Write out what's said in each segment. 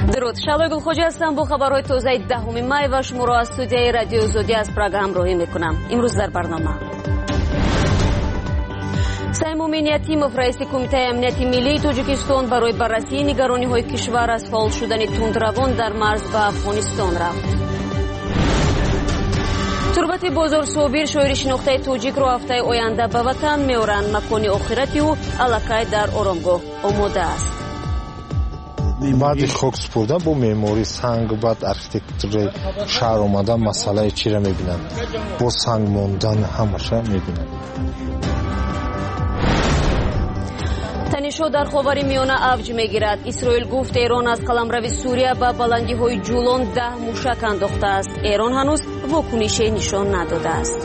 درود، شالوی گلخوجی هستم با خبرهای تازه 10 می و شما را از استودیوی رادیو زودی از پراگ همراهی میکنم. امروز در برنامه سیموم نیاتیموف رئیس کمیته امنیتی ملی تاجیکستان برای بررسی نگرانی‌های کشور از فعال شدن تندروان در مرز به افغانستان رفت. تربت بازار صابر شاعر شناخته تاجیک را هفته آینده به وطن می‌آورند. مکان آخرتی او علاقه در آرامگاه آماده است. بعد خاک سپردن با معماری سنگ بعد ارکیتکتور شهر آمدن مسئله چی را می‌بینند؟ با سنگ ماندن همش را می‌بینند. تنش‌ها در خاورمیانه اوج می‌گیرد. اسرائیل گفت ایران از قلمرو سوریه به بلندی‌های جولان 10 موشک انداخته است. ایران هنوز واکنشی نشان نداده است.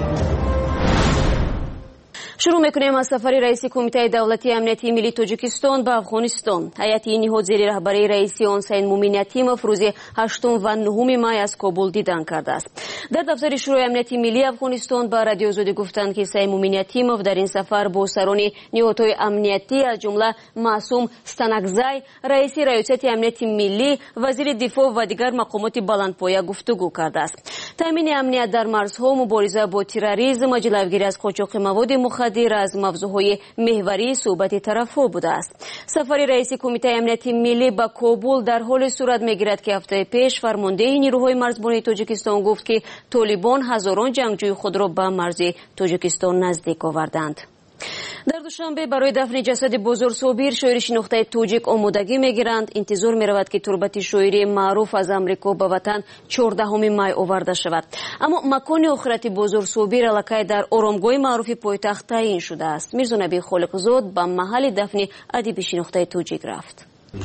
شروع میکنیم از سفر رئیس کمیته دولتی امنیتی ملی تاجیکستان به افغانستان. هیئت نهاد زیر رهبری رئیس آن سیموم نیاتیموف روز 8 و 9 می از کابل دیدن کرده است. در دفتر شورای امنیتی ملی افغانستان به رادیو زودی گفتند که سیموم نیاتیموف در این سفر با سران نهادهای امنیتی از جمله معصوم ستانکزی رئیس ریاست امنیت ملی، وزیر دفاع و دیگر مقامات بلندپایه گفتگو کرده است. تامین امنیت در مرزها، مبارزه با تروریسم، جلوگیری از قاچاق مواد مخدر از موضوعهای محوری صحبت طرف‌ها بوده است. سفر رئیس کمیته امنیتی ملی به کابل در حال صورت می‌گیرد که هفته پیش فرمانده نیروهای مرزبانی تاجیکستان گفت که طالبان هزاران جنگجوی خود را به مرز تاجیکستان نزدیک آوردند. در دوشنبه برای دفن جسد بزرگ صابر شاعر شناخته تاجیک آمادگی میگیرند. انتظار میرود که تربت شاعری معروف از امریکا به وطن 14 می آورده شود. اما مکان آخرت بزرگ صابر علاقه در آرامگاه معروف پایتخت تعیین شده است. میرزا نبی خالقزاد به محل دفن ادیب شناخته تاجیک رفت.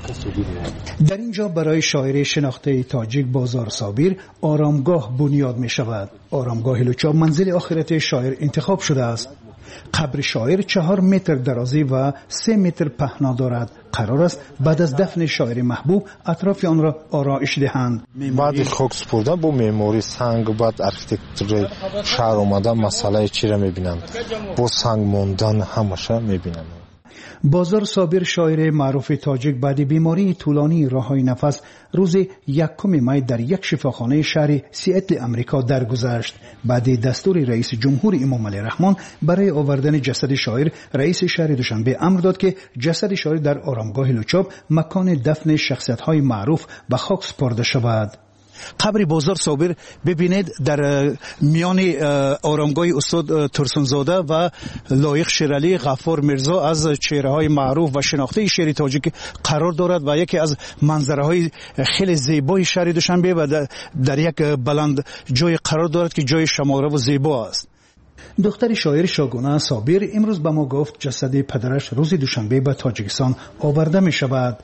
در اینجا برای شاعر شناخته تاجیک بازار صابر آرامگاه بنیاد می شود. آرامگاه لوچاب منزل آخرت شاعر انتخاب شده است. قبر شاعر 4 متر درازی و 3 متر پهنا دارد. قرار است بعد از دفن شاعر محبوب اطراف آن را آرایش دهند. بعد خاک سپردن با معماری سنگ بعد ارکیتکتور شهر آمدن مسئله چی را می‌بینند؟ با سنگ ماندن همش را می‌بینند. بازار صابر شاعر معروف تاجیک بعد بیماری طولانی راههای نفس روز 1 می در یک شفاخانه شهر سیاتل امریکا درگذشت. بعد دستور رئیس جمهور امام علی رحمان برای آوردن جسد شاعر، رئیس شهر دوشنبه امر داد که جسد شاعر در آرامگاه لوچاب مکان دفن شخصیت‌های معروف به خاک سپرده شود. قبر بازار صابر ببینید در میان آرامگاه استاد ترسونزاده و لایق شیرعلی غفار میرزا از چهره‌های معروف و شناخته شعر تاجیک قرار دارد و یکی از منظره‌های خیلی زیبای شهر دوشنبه و در یک بلند جای قرار دارد که جای شماره و زیبا است. دختر شاعر شاگونه صابر امروز به ما گفت جسد پدرش روز دوشنبه به تاجیکستان آورده می شود.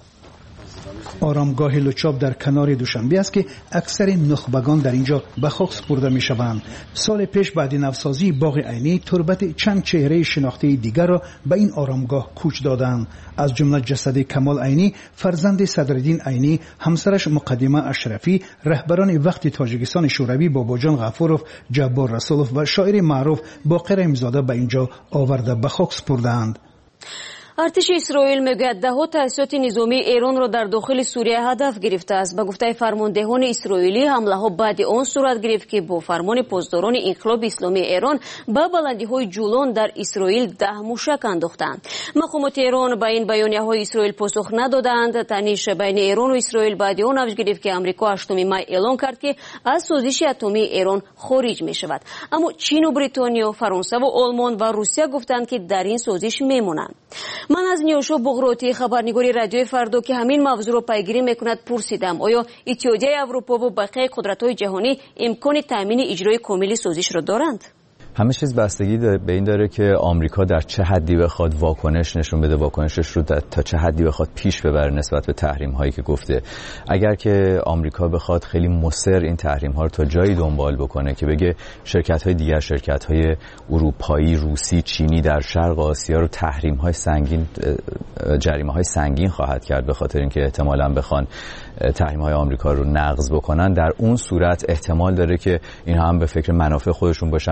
آرامگاه لوچاب در کنار دوشنبه است که اکثر نخبگان در اینجا به خاک سپرده می شوند. سال پیش بعد نوسازی باغ عینی تربت چند چهره شناخته دیگر را به این آرامگاه کوچ دادند. از جمله جسد کمال عینی، فرزند صدرالدین عینی، همسرش مقدمه اشرفی، رهبران وقت تاجیکستان شوروی باباجان غفورов، جبار رسولov و شاعر معروف باقر امزاده به اینجا آورده به خاک سپردند. ارتش اسرائیل میگوید دهها تاسیسات نظامی ایران را در داخل سوریه هدف گرفته است. به گفته فرماندهان اسرائیلی حمله ها بعد آن صورت گرفت که با فرمان پاسداران انقلاب اسلامی ایران به بلندی های جولان در اسرائیل 10 موشک انداختند. مقامات ایران به این بیانیه های اسرائیل پاسخ ندادند. تنش بین ایران و اسرائیل بعد آن اوج گرفت که امریکا 8 می اعلام کرد که از سازش اتمی ایران خارج می شود. اما چین و بریتانیا، فرانسه و آلمان و روسیه گفتند که در این سازش میمونند. من از نیوشا بغراتی خبرنگاری رادیو فردا که همین موضوع را پیگیری میکند پرسیدم آیا اتحادیه اروپا و بقیه قدرت‌های جهانی امکان تامین اجرای کامل سازش را دارند؟ همه چیز بستگی به این داره که آمریکا در چه حدی بخواد واکنش نشون بده، واکنشش رو تا چه حدی بخواد پیش ببره نسبت به تحریم هایی که گفته. اگر که آمریکا بخواد خیلی مصر این تحریم ها رو تا جایی دنبال بکنه که بگه شرکت های دیگر، شرکت های اروپایی، روسی، چینی در شرق آسیا رو تحریم های سنگین، جریمه های سنگین خواهد کرد به خاطر اینکه احتمالاً بخوان تحریم های آمریکا رو نقض بکنن، در اون صورت احتمال داره که اینها هم به فکر منافع خودشون باشن و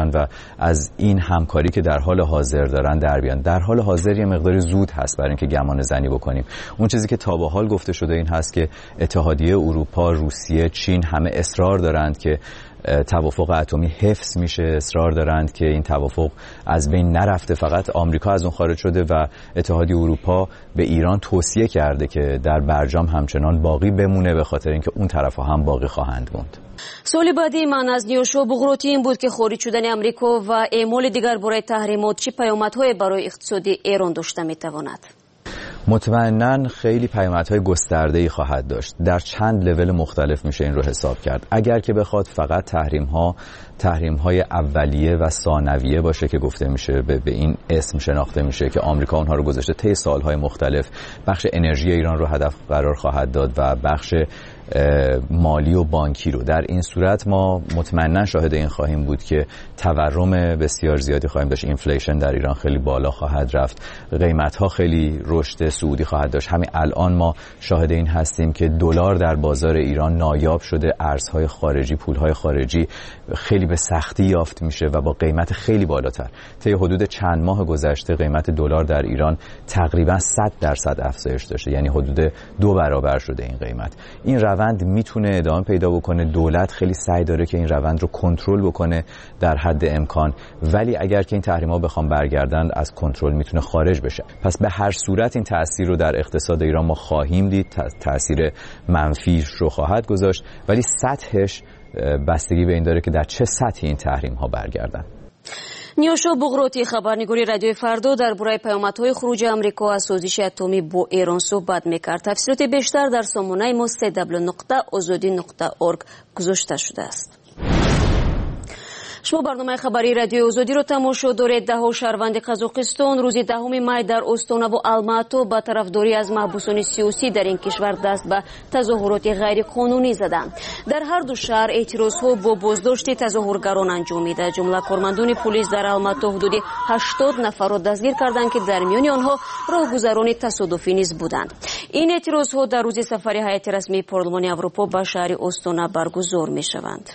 از این همکاری که در حال حاضر دارن در بیان. در حال حاضر یه مقداری زود هست برای اینکه گمان زنی بکنیم. اون چیزی که تا به حال گفته شده این هست که اتحادیه اروپا، روسیه، چین همه اصرار دارند که توافق اتمی حفظ میشه، اصرار دارند که این توافق از بین نرفته. فقط آمریکا از اون خارج شده و اتحادیه اروپا به ایران توصیه کرده که در برجام همچنان باقی بمونه، به خاطر اینکه اون طرف‌ها هم باقی خواهند موند. سوال بعدی من از نیوشو بغروتی این بود که خارج شدن آمریکا و اعمال دیگر برای تحریمات چه پیامدهای برای اقتصادی ایران داشته میتواند؟ مطمئناً خیلی پیامدهای گسترده‌ای خواهد داشت. در چند لول مختلف میشه این رو حساب کرد. اگر که بخواد فقط تحریم‌های اولیه و ثانویه باشه که گفته میشه به این اسم شناخته میشه که آمریکا اونها رو گذاشته طی سالهای مختلف، بخش انرژی ایران رو هدف قرار خواهد داد و بخش مالی و بانکی رو. در این صورت ما مطمئناً شاهد این خواهیم بود که تورم بسیار زیادی خواهیم داشت. اینفلیشن در ایران خیلی بالا خواهد رفت، قیمت‌ها خیلی رشد صعودی خواهد داشت. همین الان ما شاهد این هستیم که دلار در بازار ایران نایاب شده، ارزهای خارجی، پولهای خارجی خیلی به سختی یافت میشه و با قیمت خیلی بالاتر. طی حدود چند ماه گذشته قیمت دلار در ایران تقریبا 100% افزایش داشته، یعنی حدود 2 برابر شده این قیمت. این روند میتونه ادامه پیدا بکنه. دولت خیلی سعی داره که این روند رو کنترل بکنه در حد امکان، ولی اگر که این تحریم‌ها بخوام برگردن از کنترل میتونه خارج بشه. پس به هر صورت این تأثیر رو در اقتصاد ایران ما خواهیم دید، تأثیر منفی رو خواهد گذاشت، ولی سطحش بستگی به این داره که در چه سطحی این تحریم‌ها برگردن. نیوشو بغروتی خبرنگاری رادیوی فردا درباره پیامدهای خروج آمریکا از سازش اتمی با ایران صحبت می‌کرد. تفصیلات بیشتر در سامانه ما www.azadi.org گذاشته شده است. شما برنامه خبری رادیو آزادی رو تماشا دارید. 10 شهروند قزاقستان روز 10 می در استان و الماتو با طرفداری از محبوسان سیاسی در این کشور دست به تظاهرات غیر قانونی زدند. در هر دو شهر اعتراضها با بازداشت تظاهرگران انجامید. جمله کارمندان پلیس در الماتو حدود 80 نفر را دستگیر کردند که در میان آنها راهگذران تصادفی نیز بودند. این اعتراضها در روز سفر هیئت رسمی پارلمان اروپا به شهر استان برگزار می‌شوند.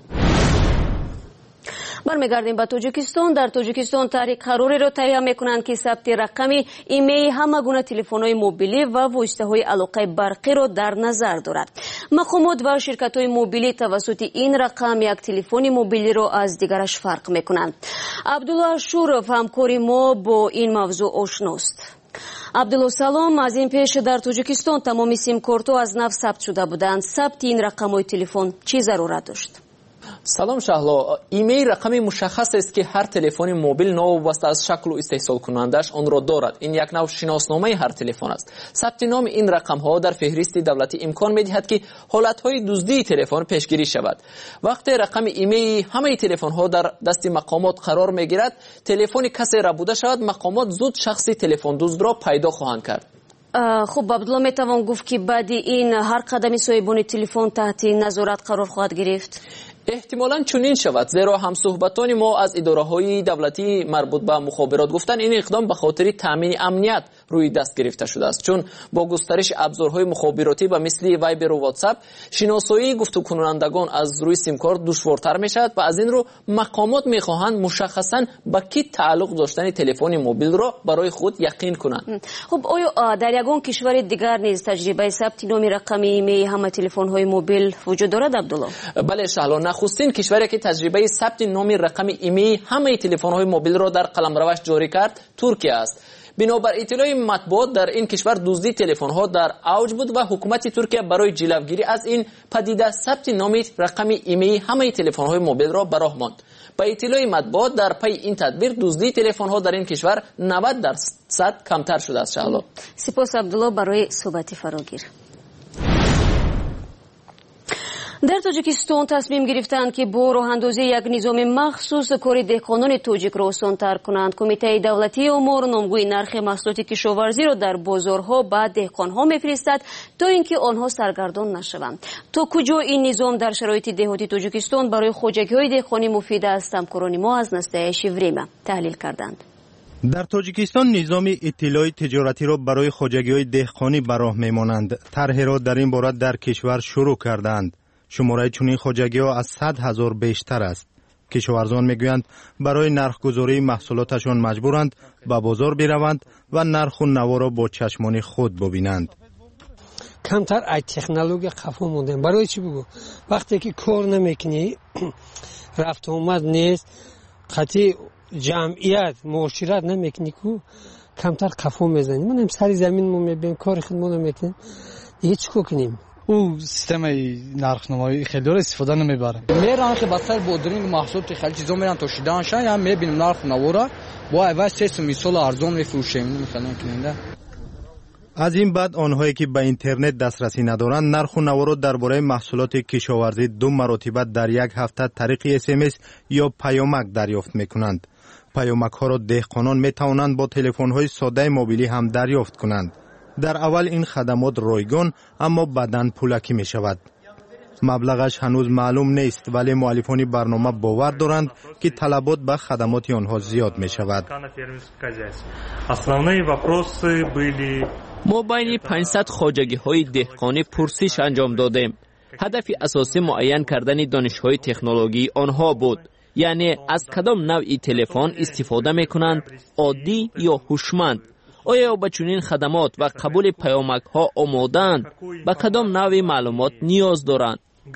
برمیگردیم به تاجیکستان. در تاجیکستان تحریک قراری را تهیه میکنند که ثبت رقمی ایمیل همه گونه تلفن‌های موبیلی و واسطه‌های علاقه برقی را در نظر دارد. مقامات و شرکت‌های موبیلی توسط این رقم یک تلفن موبیلی را از دیگرش فرق میکنند. عبدالله شورف همکار ما با این موضوع آشناست. عبدالله سلام. از این پیش در تاجیکستان تمامی سیم کارت‌ها از نو ثبت شده بودند. ثبت این رقم‌های تلفن چه ضرورت داشت؟ سلام شهلا. ایمیل رقمی مشخص است که هر تلفن موبیل نوابسته از شکل و استحصال کنندش آن را دارد. این یک نوع شناسنامه هر تلفن است. ثبت نام این رقم ها در فهرست دولتی امکان می‌دهد که حالت های دزدی تلفن پیشگیری شود. وقتی رقم ایمیل همه تلفن ها در دست مقامات قرار میگیرد، تلفن کسی را بوده شود، مقامات زود شخصی تلفن دزد را پیدا خواهند کرد. خب عبدالله میتوان گفت که بعد این هر قدمی صاحبان تلفن تحت نظارت قرار خواهد گرفت؟ احتمالاً چنین شود، زیرا همصحبتان ما از اداره‌های دولتی مربوط به مخابرات گفتن این اقدام به خاطر تامین امنیت روی دست گرفته شده است، چون با گسترش ابزارهای مخابراتی به مثل وایبر و واتساپ شناسایی گفتگو کنندگان از روی سیم کارت دشوارتر میشود و از این رو مقامات میخواهند مشخصاً با کی تعلق داشتن تلفن موبیل را برای خود یقین کنند. خب آیا در یگان کشور دیگر نیز تجربه ثبت نام رقم ایمیل همه تلفن‌های موبیل وجود دارد عبدالله؟ بله شهلا، نخستین کشوری که تجربه ثبت نام رقم ایمیل همه تلفن‌های موبیل را در قلمروش جاری کرد ترکیه است. بنابر اطلاع مطبوعات در این کشور دزدی تلفن‌ها در اوج بود و حکومت ترکیه برای جلوگیری از این پدیده ثبت نام رقم ایمیل همه تلفن‌های موبیل را براه ماند. با اطلاع مطبوعات در پی این تدبیر دزدی تلفن‌ها در این کشور 90% کمتر شده است. شهلا سپاس عبدالله برای صحبت فراگیر. در تاجیکستان تصمیم گرفتند که با راه اندازی یک نظام مخصوص کار دهقانان تاجیک را آسان‌تر کنند. کمیته دولتی امور نامگوی نرخ محصولات کشاورزی را در بازارها به دهقانها میفرستد تا اینکه آنها سرگردان نشوند. تا کجا این نظام در شرایط دهاتی تاجیکستان برای خواجگی‌های دهقانی مفید است؟ همکاران ما از نستایش وریما تحلیل کردند. در تاجیکستان نظام اطلاع تجارتی را برای خواجگی‌های دهقانی به راه می‌مانند. طرح را در این باره در کشور شروع کردند. شماره چنین خواجگی‌ها از 100,000 بیشتر است. کشاورزان میگویند برای نرخگذاری محصولاتشان مجبورند به بازار بروند و نرخ و نوا را با چشمان خود ببینند. کمتر ای تکنولوژی خفا موندن. برای چی بگو؟ وقتی که کار نمیکنی رفت اومد نیست، خطی جمعیت معاشرت نمیکنی کو کمتر خفا میزنی. من هم سر زمین میبینم کار خودمون نمیکنیم، دیگه چیکار کنیم؟ او سیستم نرخ‌نمایی خیلی رو استفاده نمیبره. میرن که بسر بودرینگ محصولات خیلی چیزا میرن تا شدنشن، یا میبینیم نرخ‌نما را با عوض سیستم مثال ارزان میفروشیم مثلا کننده. از این بعد آنهایی که به اینترنت دسترسی ندارند نرخ و نوا را درباره محصولات کشاورزی 2 مرتبه در یک هفته طریق SMS یا پیامک دریافت میکنند. پیامک ها را دهقانان میتوانند با تلفن های ساده موبیلی هم دریافت کنند. در اول این خدمات رایگان اما بعداً پولکی می شود. مبلغش هنوز معلوم نیست، ولی مؤلفان برنامه باور دارند که طلبات به خدمات آنها زیاد می شود. ما بین 500 خواجگی های دهقانی پرسش انجام دادیم. هدف اساسی معین کردن دانش‌های تکنولوژی آنها بود. یعنی از کدام نوعی تلفن استفاده می کنند، عادی یا هوشمند. آیا به چنین خدمات و قبول پیامک ها آمادند؟ به کدام نوع معلومات نیاز دارند؟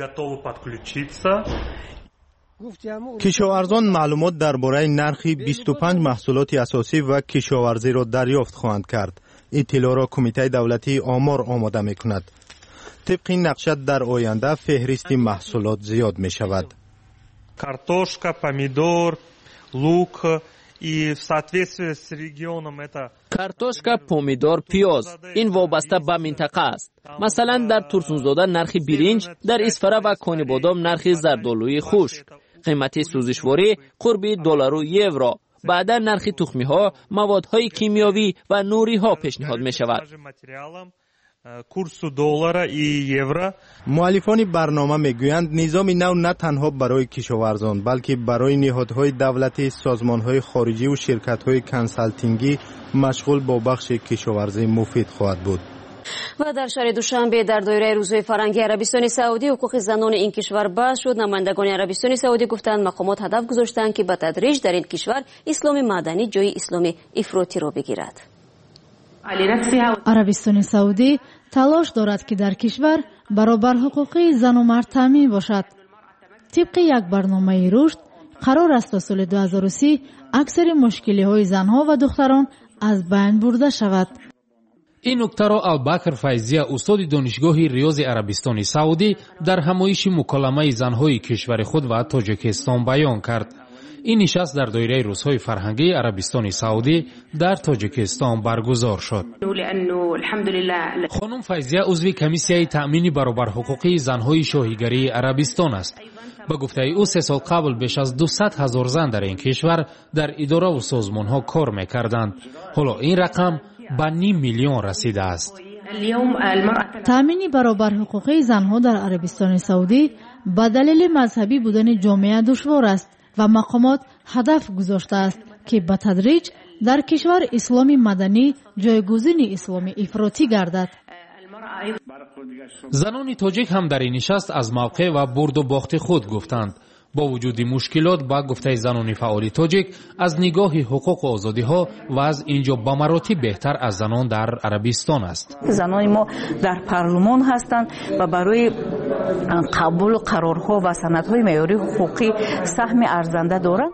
کشاورزان معلومات درباره نرخ 25 محصولات اساسی و کشاورزی را دریافت خواهند کرد. اطلاع را کمیته دولتی آمار آماده می کند. طبق این نقشه در آینده فهرست محصولات زیاد می شود. Картошка, помидор, лук и в соответствии с регионом это کارتوشکا، پومیدور، پیاز این وابسته به منطقه است. مثلا در ترسونزاده نرخ برنج، در اسفره و کانیبادام نرخ زردآلوی خشک. قیمت سوزشواری قرب دلار و یورو. بعدا نرخ تخمی ها، موادهای کیمیاوی و نوری ها پیشنهاد می شود. کورس دلار و یورو. مؤلفان برنامه میگویند نظام نو نه تنها برای کشاورزان بلکه برای نهادهای دولتی، سازمانهای خارجی و شرکت‌های کنسالتینگی مشغول با بخش کشاورزی مفید خواهد بود. و در شهر دوشنبه در دایره روزهای فرهنگی عربستان سعودی حقوق زنان این کشور بحث شد. نمایندگان عربستان سعودی گفتند مقامات هدف گذاشتند که به تدریج در این کشور اسلام مدنی جای اسلام افراطی را بگیرد. عربستان سعودی تلاش دارد که در کشور برابر حقوقی زن و مرد تامین باشد. طبق یک برنامه رشد قرار است تا سال 2030 اکثر مشکلی های زنها و دختران از بین برده شود. این نکته را البکر فیضی استاد دانشگاه ریاض عربستان سعودی در همایش مکالمه زنهای کشور خود و تاجیکستان بیان کرد. این نشست در دایره روزهای فرهنگی عربستان سعودی در تاجیکستان برگزار شد. خانم فیضیه عضو کمیسیه تأمین برابر حقوقی زنهای شاهیگری عربستان است. به گفته او 3 سال قبل بیش از 200,000 زن در این کشور در اداره و سازمانها کار می‌کردند. حالا این رقم به 500,000 رسیده است. تأمین برابر حقوقی زنها در عربستان سعودی به دلیل مذهبی بودن جامعه دشوار است و مقامات هدف گذاشته است که به تدریج در کشور اسلام مدنی جایگزین اسلام افراطی گردد. زنان تاجیک هم در این نشست از موقع و برد و باخت خود گفتند. با وجود مشکلات با گفته زنان فعال تاجیک از نگاه حقوق و آزادی ها و از اینجا به مراتب بهتر از زنان در عربستان است. زنان ما در پارلمان هستند و برای قبول قرارها و سندهای معیاری حقوقی سهم ارزنده دارند.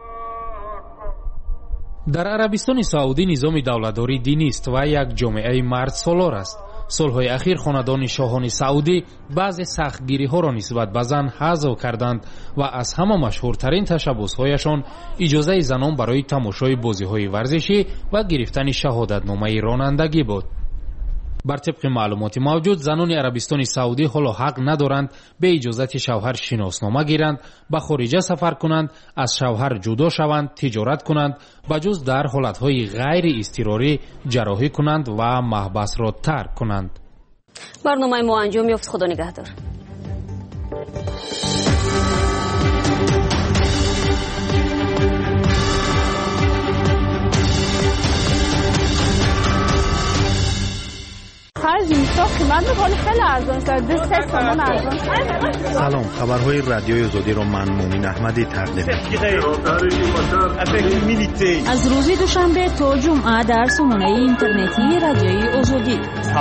در عربستان سعودی نظام دولتداری دینی است و یک جامعه مرد سالار است. سالهای اخیر خاندان شاهان سعودی بعض سختگیری ها را نسبت به زن حذف کردند و از همه مشهورترین تشبس‌هایشان اجازه زنان برای تماشای بازی‌های ورزشی و گرفتن شهادتنامه رانندگی بود. بر طبق معلومات موجود زنان عربستان سعودی حالا حق ندارند به اجازت شوهر شناسنامه گیرند، به خارج سفر کنند، از شوهر جدا شوند، تجارت کنند، بجز در حالتهای غیر اضطراری جراحی کنند و محبس را ترک کنند. برنامه ما انجام یافت. خدا نگهدار. Her اینجا قیمت میکنه خیلی ارزان شده 3 تومن ارزان. سلام، خبرهای رادیوی آزادی رو من مومین احمدی تقدیم از روز دوشنبه تا جمعه در سامانه اینترنتی رادیوی آزادی.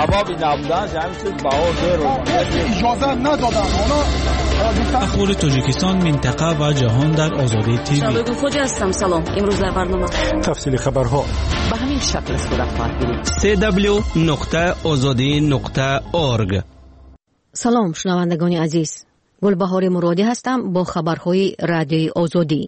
اجازه ندادن اخبار تاجیکستان، منطقه و جهان در آزادی تیوی. شبکه خوج هستم. سلام. امروز در برنامه تفصیل خبرها به همین شکل صورت خواهد گرفت. www.azadi.org. سلام شنوندگان عزیز، گلبهار مرادی هستم با خبرهای رادیوی آزادی.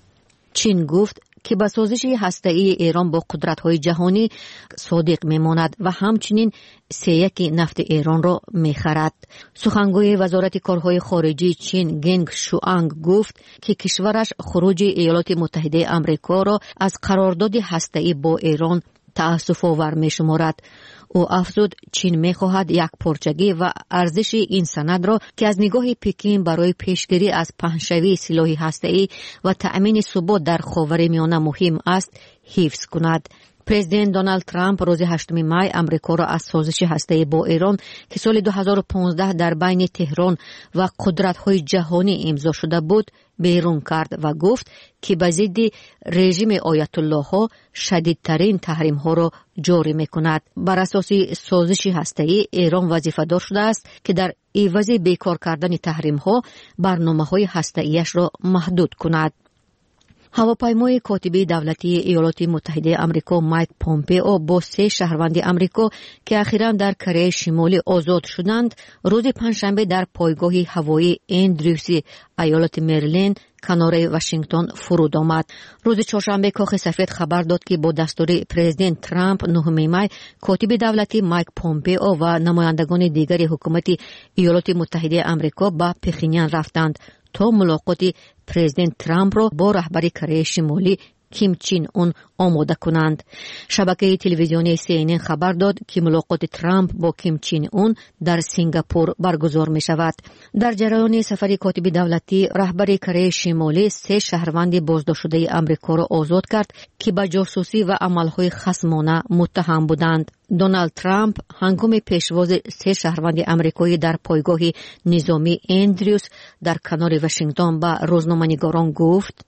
چین گفت که به سازش هسته‌ای ایران با قدرت‌های جهانی صادق میماند و همچنین 3 نفت ایران را می‌خرد. سخنگوی وزارت کارهای خارجی چین گنگ شوانگ گفت که کشورش خروج ایالات متحده آمریکا را از قرارداد هسته‌ای با ایران تأسف‌آور می‌شمارد. او افزود چین می‌خواهد یک پارچگی و ارزش این سند را که از نگاه پکین برای پیشگیری از پهن‌شوی سلاح هسته‌ای و تأمین ثبات در خاورمیانه مهم است حفظ کند. پرزیدنت دونالد ترامپ روز 8 می امریکا را از سازش هسته‌ای با ایران که سال 2015 در بین تهران و قدرت‌های جهانی امضا شده بود بیرون کرد و گفت که به ضد رژیم آیت الله ها شدیدترین تحریم ها را جاری می‌کند. بر اساس سازش هسته‌ای ایران وظیفه‌دار شده است که در عوض بیکار کردن تحریم ها برنامه‌های هسته‌ایش را محدود کند. هواپیمای کاتب دولتی ایالات متحده آمریکا مایک پومپئو با 3 شهروند آمریکا که اخیراً در کره شمالی آزاد شدند روز پنجشنبه در پایگاه هوایی اندریوس ایالت مریلند کنار واشنگتن فرود آمد. روز چهارشنبه کاخ سفید خبر داد که با دستور پرزیدنت ترامپ 9 می کاتب دولتی مایک پومپئو و نمایندگان دیگر حکومت ایالات متحده آمریکا به پخینیان رفتند تا ملاقات پرزیدنت ترامپ را با رهبر کره شمالی کیم چین اون آماده کنند. شبکه تلویزیونی CNN خبر داد که ملاقات ترامپ با کیم چین اون در سنگاپور برگزار می شود. در جریان سفر کاتب دولتی رهبر کره شمالی 3 شهروند بازداشت شده آمریکا را آزاد کرد که به جاسوسی و عملهای خصمانه متهم بودند. دونالد ترامپ هنگام پیشواز 3 شهروند آمریکایی در پایگاه نظامی اندریوس در کنار واشنگتن به روزنامه‌نگاران گفت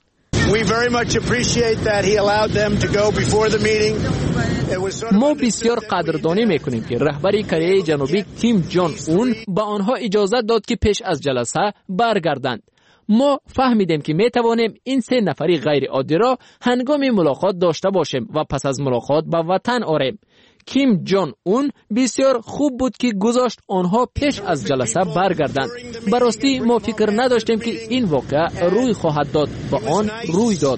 ما بسیار قدردانی میکنیم که رهبر کره جنوبی کیم جان اون با آنها اجازه داد که پیش از جلسه برگردند. ما فهمیدیم که میتوانیم این 3 نفری غیر عادی را هنگام ملاقات داشته باشیم و پس از ملاقات به وطن آریم. کیم جان اون بسیار خوب بود که گذاشت آنها پیش از جلسه برگردند. براستی ما فکر نداشتیم که این واقعه روی خواهد داد و آن روی داد.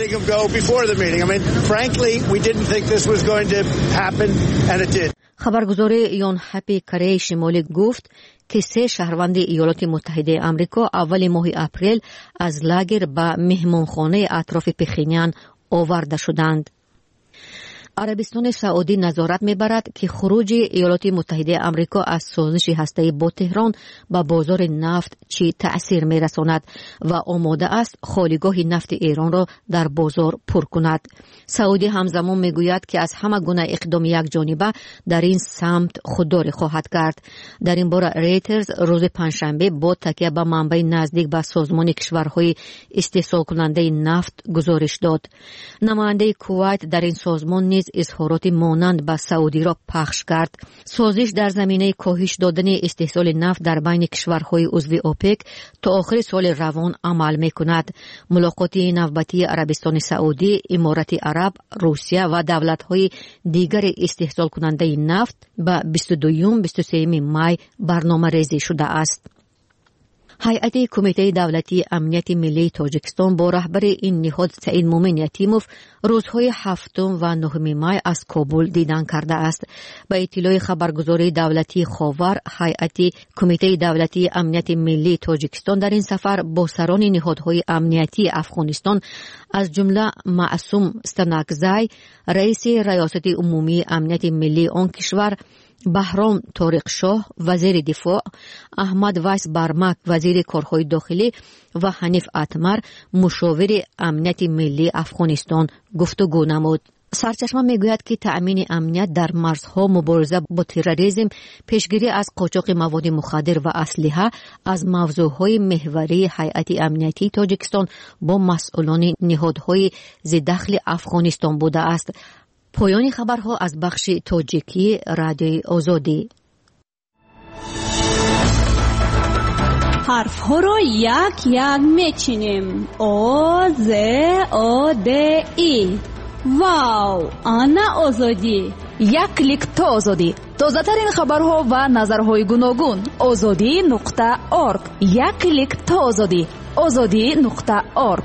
خبرگزار یون هپی کره شمالی گفت که 3 شهروند ایالات متحده آمریکا اول ماه اپریل از لاگر به مهمانخانه اطراف پخینیان آورده شدند. عربستان سعودی نظارت می‌برد که خروج ایالات متحده آمریکا از سازش هسته‌ای با تهران به بازار نفت چه تأثیر می‌رساند و آماده است خالیگاه نفت ایران را در بازار پر کند. سعودی همزمان می‌گوید که از همه گونه اقدام یکجانبه در این سمت خودداری خواهد کرد. در این باره ریترز روز پنجشنبه با تکیه به منبع نزدیک به سازمان کشورهای استحصال کننده نفت گزارش داد. نماینده کویت در این سازمان نیز اظهارات مانند به سعودی را پخش کرد. سازش در زمینه کاهش دادن استحصال نفت در بین کشورهای عضو اوپک تا آخر سال روان عمل می‌کند. ملاقات نوبتی عربستان سعودی، امارات عرب، روسیه و دولت‌های دیگر استحصال کننده نفت به 22-23 می برنامه‌ریزی شده است. هیئت کمیته دولتی امنیت ملی تاجیکستان با رهبر این نهاد سعید مومن یتیموف روزهای 7 و 9 می از کابل دیدن کرده است. به اطلاع خبرگزاری دولتی خاور، هیئت کمیته دولتی امنیت ملی تاجیکستان در این سفر با سران نهادهای امنیتی افغانستان از جمله معصوم ستنکزی، رئیس ریاست عمومی امنیت ملی آن کشور، بهرام طارق شاه وزیر دفاع، احمد ویس برمک وزیر کارهای داخلی و حنیف اتمر مشاور امنیت ملی افغانستان گفتگو نمود. سرچشمه میگوید که تأمین امنیت در مرزها، مبارزه با تروریسم، پیشگیری از قاچاق مواد مخدر و اسلحه از موضوعهای محوری هیئت امنیتی تاجیکستان با مسئولان نهادهای ذی‌دخل افغانستان بوده است. پایان خبرها از بخش تاجیکی رادیوی آزادی. حرف ها را یک یک میچینیم. آ ز آ د ای. واو، آنا آزادی. یک کلیک تا آزادی. تازه ترین خبرها و نظرهای گوناگون. azadi.org. یک کلیک تا آزادی. azadi.org.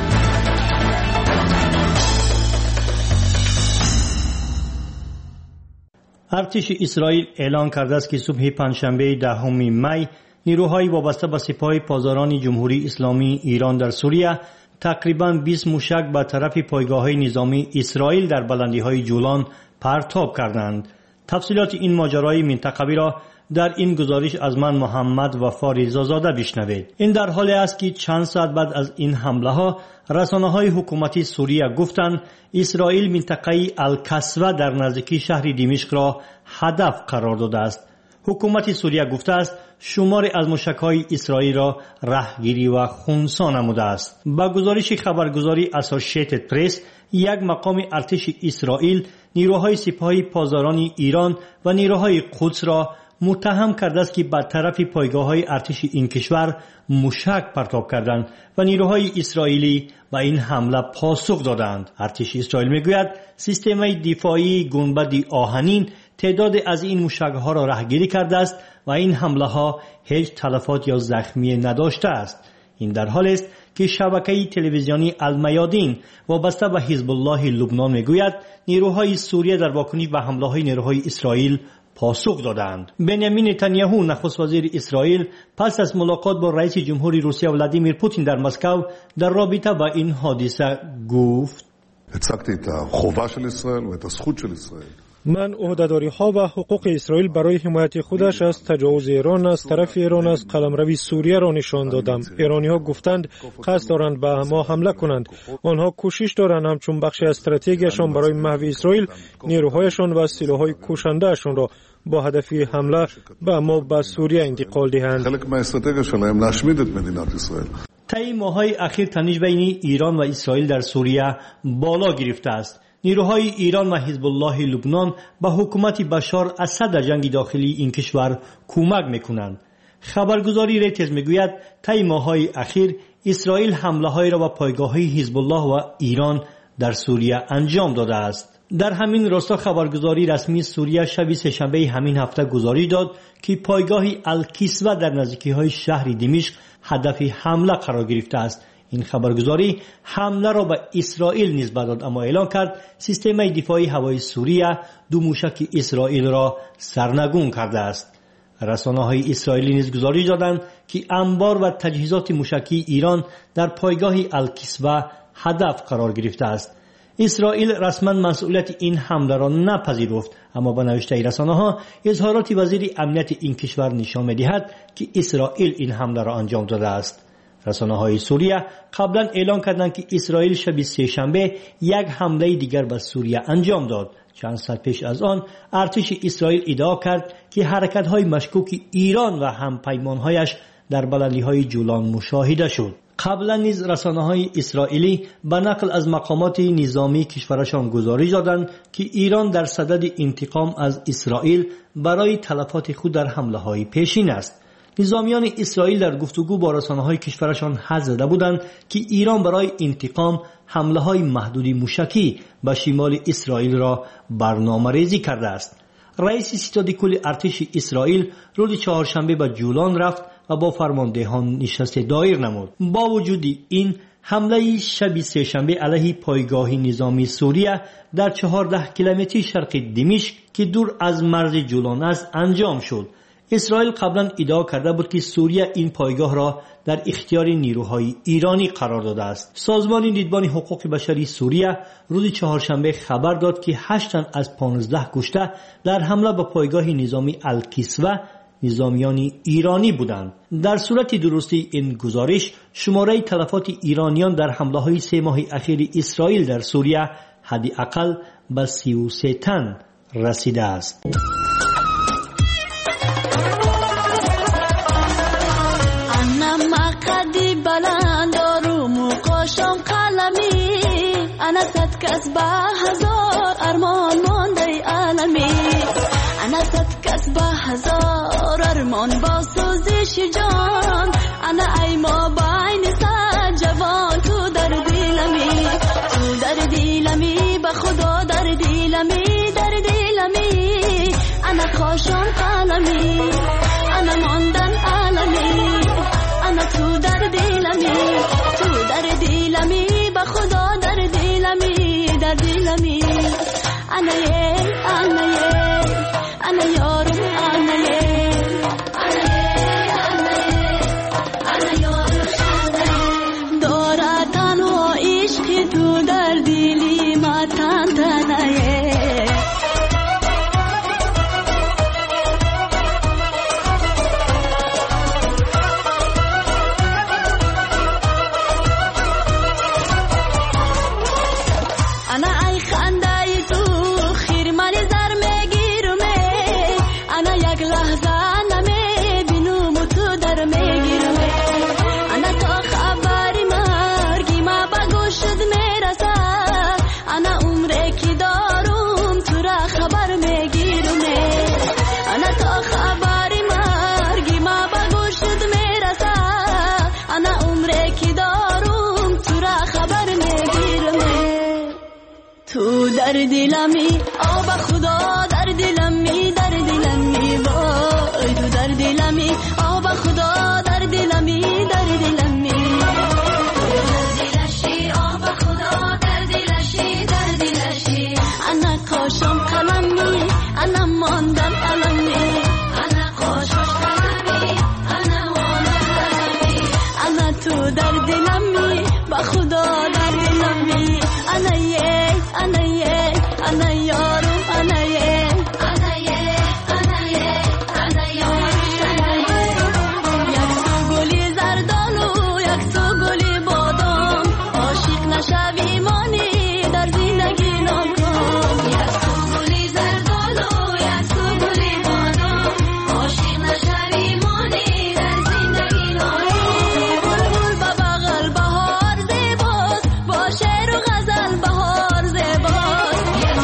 ارتش اسرائیل اعلان کرده است که صبح پنجشنبه 10 می نیروهای وابسته به سپاه پاسداران جمهوری اسلامی ایران در سوریه تقریباً 20 موشک به طرف پایگاه‌های نظامی اسرائیل در بلندی‌های جولان پرتاب کردند. تفصیلات این ماجرای منطقوی را در این گزارش از من محمد وفا رضازاده بشنوید. این در حالی است که چند ساعت بعد از این حمله ها رسانه‌های حکومتی سوریه گفتند اسرائیل منطقه الکسوه در نزدیکی شهر دمشق را هدف قرار داده است. حکومت سوریه گفته است شماری از موشک‌های اسرائیل را رهگیری و خنثی نموده است. با گزارش خبرگزاری اسوسییتد پرس، یک مقام ارتش اسرائیل نیروهای سپاه پاسداران ایران و نیروهای قدس را متهم کرده است که به طرف پایگاه‌های ارتش این کشور موشک پرتاب کردند و نیروهای اسرائیلی به این حمله پاسخ دادند. ارتش اسرائیل میگوید سیستم دفاعی گنبد آهنین تعداد از این موشک‌ها را رهگیری کرده است و این حمله ها هیچ تلفات یا زخمی نداشته است. این در حالی است که شبکه تلویزیونی المیادین وابسته به حزب الله لبنان میگوید نیروهای سوریه در واکنش به حمله‌های نیروهای اسرائیل پاسخ دادند. بنیامین نتانیاهو نخست وزیر اسرائیل پس از ملاقات با رئیس جمهوری روسیه ولادیمیر پوتین در مسکو در رابطه با این حادثه گفت: من عهده‌داری ها و حقوق اسرائیل برای حمایت خودش از تجاوز ایران از طرف ایران از قلمروی سوریه را نشان دادم. ایرانی ها گفتند قصد دارند به ما حمله کنند. آنها کوشش دارند همچون بخش از استراتژیشان برای محو اسرائیل نیروهایشان و سلاح‌های کشنده‌شان را با هدف حمله به ما به سوریه انتقال دهند. طی ماه‌های اخیر تنش بین ایران و اسرائیل در سوریه بالا گرفته است. نیروهای ایران و حزب الله لبنان به حکومت بشار اسد در جنگ داخلی این کشور کمک میکنند. خبرگزاری ریترز میگوید طی ماه‌های اخیر اسرائیل حمله‌های را به پایگاه‌های حزب الله و ایران در سوریه انجام داده است. در همین راستا خبرگزاری رسمی سوریه شب سه‌شنبه همین هفته گزارش داد که پایگاه الکسوه در نزدیکی‌های شهر دمشق هدف حمله قرار گرفته است. این خبرگزاری حمله را به اسرائیل نسبت داد اما اعلام کرد سیستم دفاعی هوایی سوریه 2 موشک اسرائیل را سرنگون کرده است. رسانه‌های اسرائیلی نیز گزارش دادند که انبار و تجهیزات موشکی ایران در پایگاه الکسوه هدف قرار گرفته است. اسرائیل رسما مسئولیت این حمله را نپذیرفت اما به نوشته رسانه‌ها اظهارات وزیر امنیت این کشور نشان می‌دهد که اسرائیل این حمله را انجام داده است. رسانه‌های سوریه قبلا اعلان کردند که اسرائیل شب سه‌شنبه یک حمله دیگر به سوریه انجام داد. چند ساعت پیش از آن ارتش اسرائیل ادعا کرد که حرکت‌های مشکوک ایران و همپیمان‌هایش در بلندی‌های جولان مشاهده شد. قبلا نیز رسانه‌های اسرائیلی به نقل از مقامات نظامی کشورشان گزارش دادند که ایران در صدد انتقام از اسرائیل برای تلفات خود در حمله‌های پیشین است. نظامیان اسرائیل در گفتگو با رسانه‌های کشورشان حد زده بودند که ایران برای انتقام حمله‌های محدود موشکی به شمال اسرائیل را برنامه‌ریزی کرده است. رئیس ستاد کل ارتش اسرائیل روز چهارشنبه به جولان رفت و با فرماندهان نشست دایر نمود. با وجود این حمله شب سه‌شنبه علیه پایگاه نظامی سوریه در 14 کیلومتری شرق دمشق که دور از مرز جولان است انجام شد. اسرائیل قبلا ادعا کرده بود که سوریه این پایگاه را در اختیار نیروهای ایرانی قرار داده است. سازمان دیدبان حقوق بشری سوریه روز چهارشنبه خبر داد که 8 تن از 15 کشته در حمله به پایگاه نظامی الکسوه نظامیان ایرانی بودند. در صورت درستی این گزارش شماره تلفات ایرانیان در حمله‌های 3 ماه اخیر اسرائیل در سوریه حداقل به 33 تن رسیده است. أنا ستكس بهزار أرمان ماندي عالمي أنا ستكس بهزار أرمان باسوزش جان أنا أي ما بعين سجوان تو در دیلمی بخدا در دیلمی أنا خوشم قلمی أنا ماندن عالمي أنا تو در دیلمی بخدا در دیلمی أنا یارم أنا یارم دارد تنها عشقی تو در دیلی ما تنتنه در دیلمی آب خدا در دیلمی وای تو در دیلمی آب خدا در دیلمی دلشی آب خدا در دیلشی انا کاشم قلمی انا ماندم علمی انا کاشم قلمی انا ماندم علمی انا تو در دیلمی با خدا در دیلمی أنا يارم أنا یک سو گلی زردالو یک سو گلی بادام عاشق نشوی مانی در زندگی نکن یک سو گلی زردالو یک سو گلی بادام عاشق نشوی مانی در زندگی نکن بلبل به بغل بهار زیباست با شعر و غزل بهار زیباست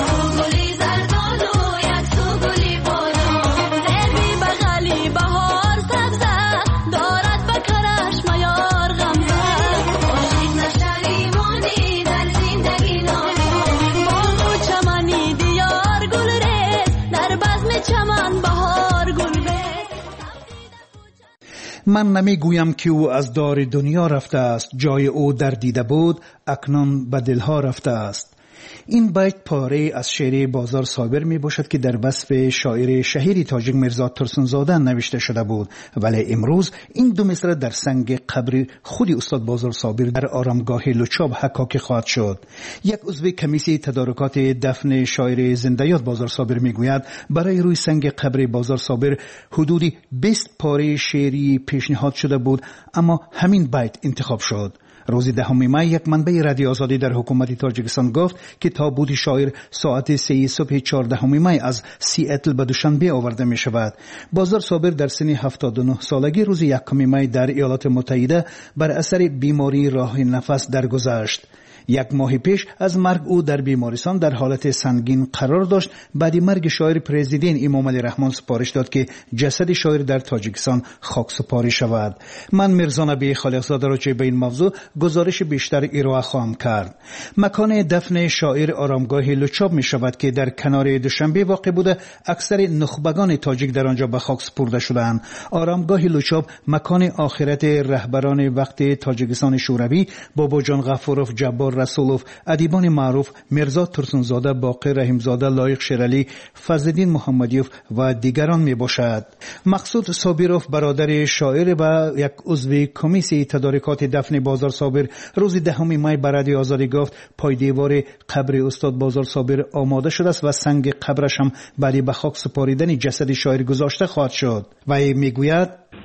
من نمیگویم که او از دار دنیا رفته است، جای او در دیده بود اکنون به دلها رفته است. این بیت پاره از شعر بازار صابر می باشد که در وصف شاعر شهیر تاجیک میرزا ترسنزاده نوشته شده بود، ولی امروز این دو مصرع در سنگ قبر خود استاد بازار صابر در آرامگاه لوچاب حکاکی خواهد شد. یک عضو کمیته تدارکات دفن شاعر زنده یاد بازار صابر می گوید برای روی سنگ قبر بازار صابر حدودی 20 پاره شعری پیشنهاد شده بود، اما همین بیت انتخاب شد. روز 10 می یک منبع رادیو آزادی در حکومت تاجیکستان گفت که تابوت شاعر ساعت 3 صبح 14 می از سیاتل به دوشنبه آورده می شود. بازار صابر در سن 79 سالگی روز 1 می در ایالات متحده بر اثر بیماری راه نفس درگذشت. 1 ماه پیش از مرگ او در بیمارستان در حالت سنگین قرار داشت. بعد مرگ شاعر پرزیدنت امام علی رحمان سپارش داد که جسد شاعر در تاجیکستان خاکسپاری شود. من میرزا نبی خالقزاده را چه به این موضوع گزارش بیشتر ارائه خواهم کرد. مکان دفن شاعر آرامگاه لوچاب می شود که در کنار دوشنبه واقع بوده. اکثر نخبگان تاجیک در آنجا به خاک سپرده شدند. آرامگاه لوچاب مکان آخرت رهبران وقت تاجیکستان شوروی بابا جان غفوروف، جبار رسولوف، ادیبان معروف میرزا ترسنزاده، باقر رحیمزاده، لایق شیرعلی، فضلالدین محمدیوف و دیگران می باشد. مقصود صابروف برادر شاعر و یک عضو کمیته تدارکات دفن بازار صابر روز 10 می به رادیو آزادی گفت پایدیوار قبر استاد بازار صابر آماده شده است و سنگ قبرش هم بعد به خاک سپاریدن جسد شاعر گذاشته خواهد شد. و میگوید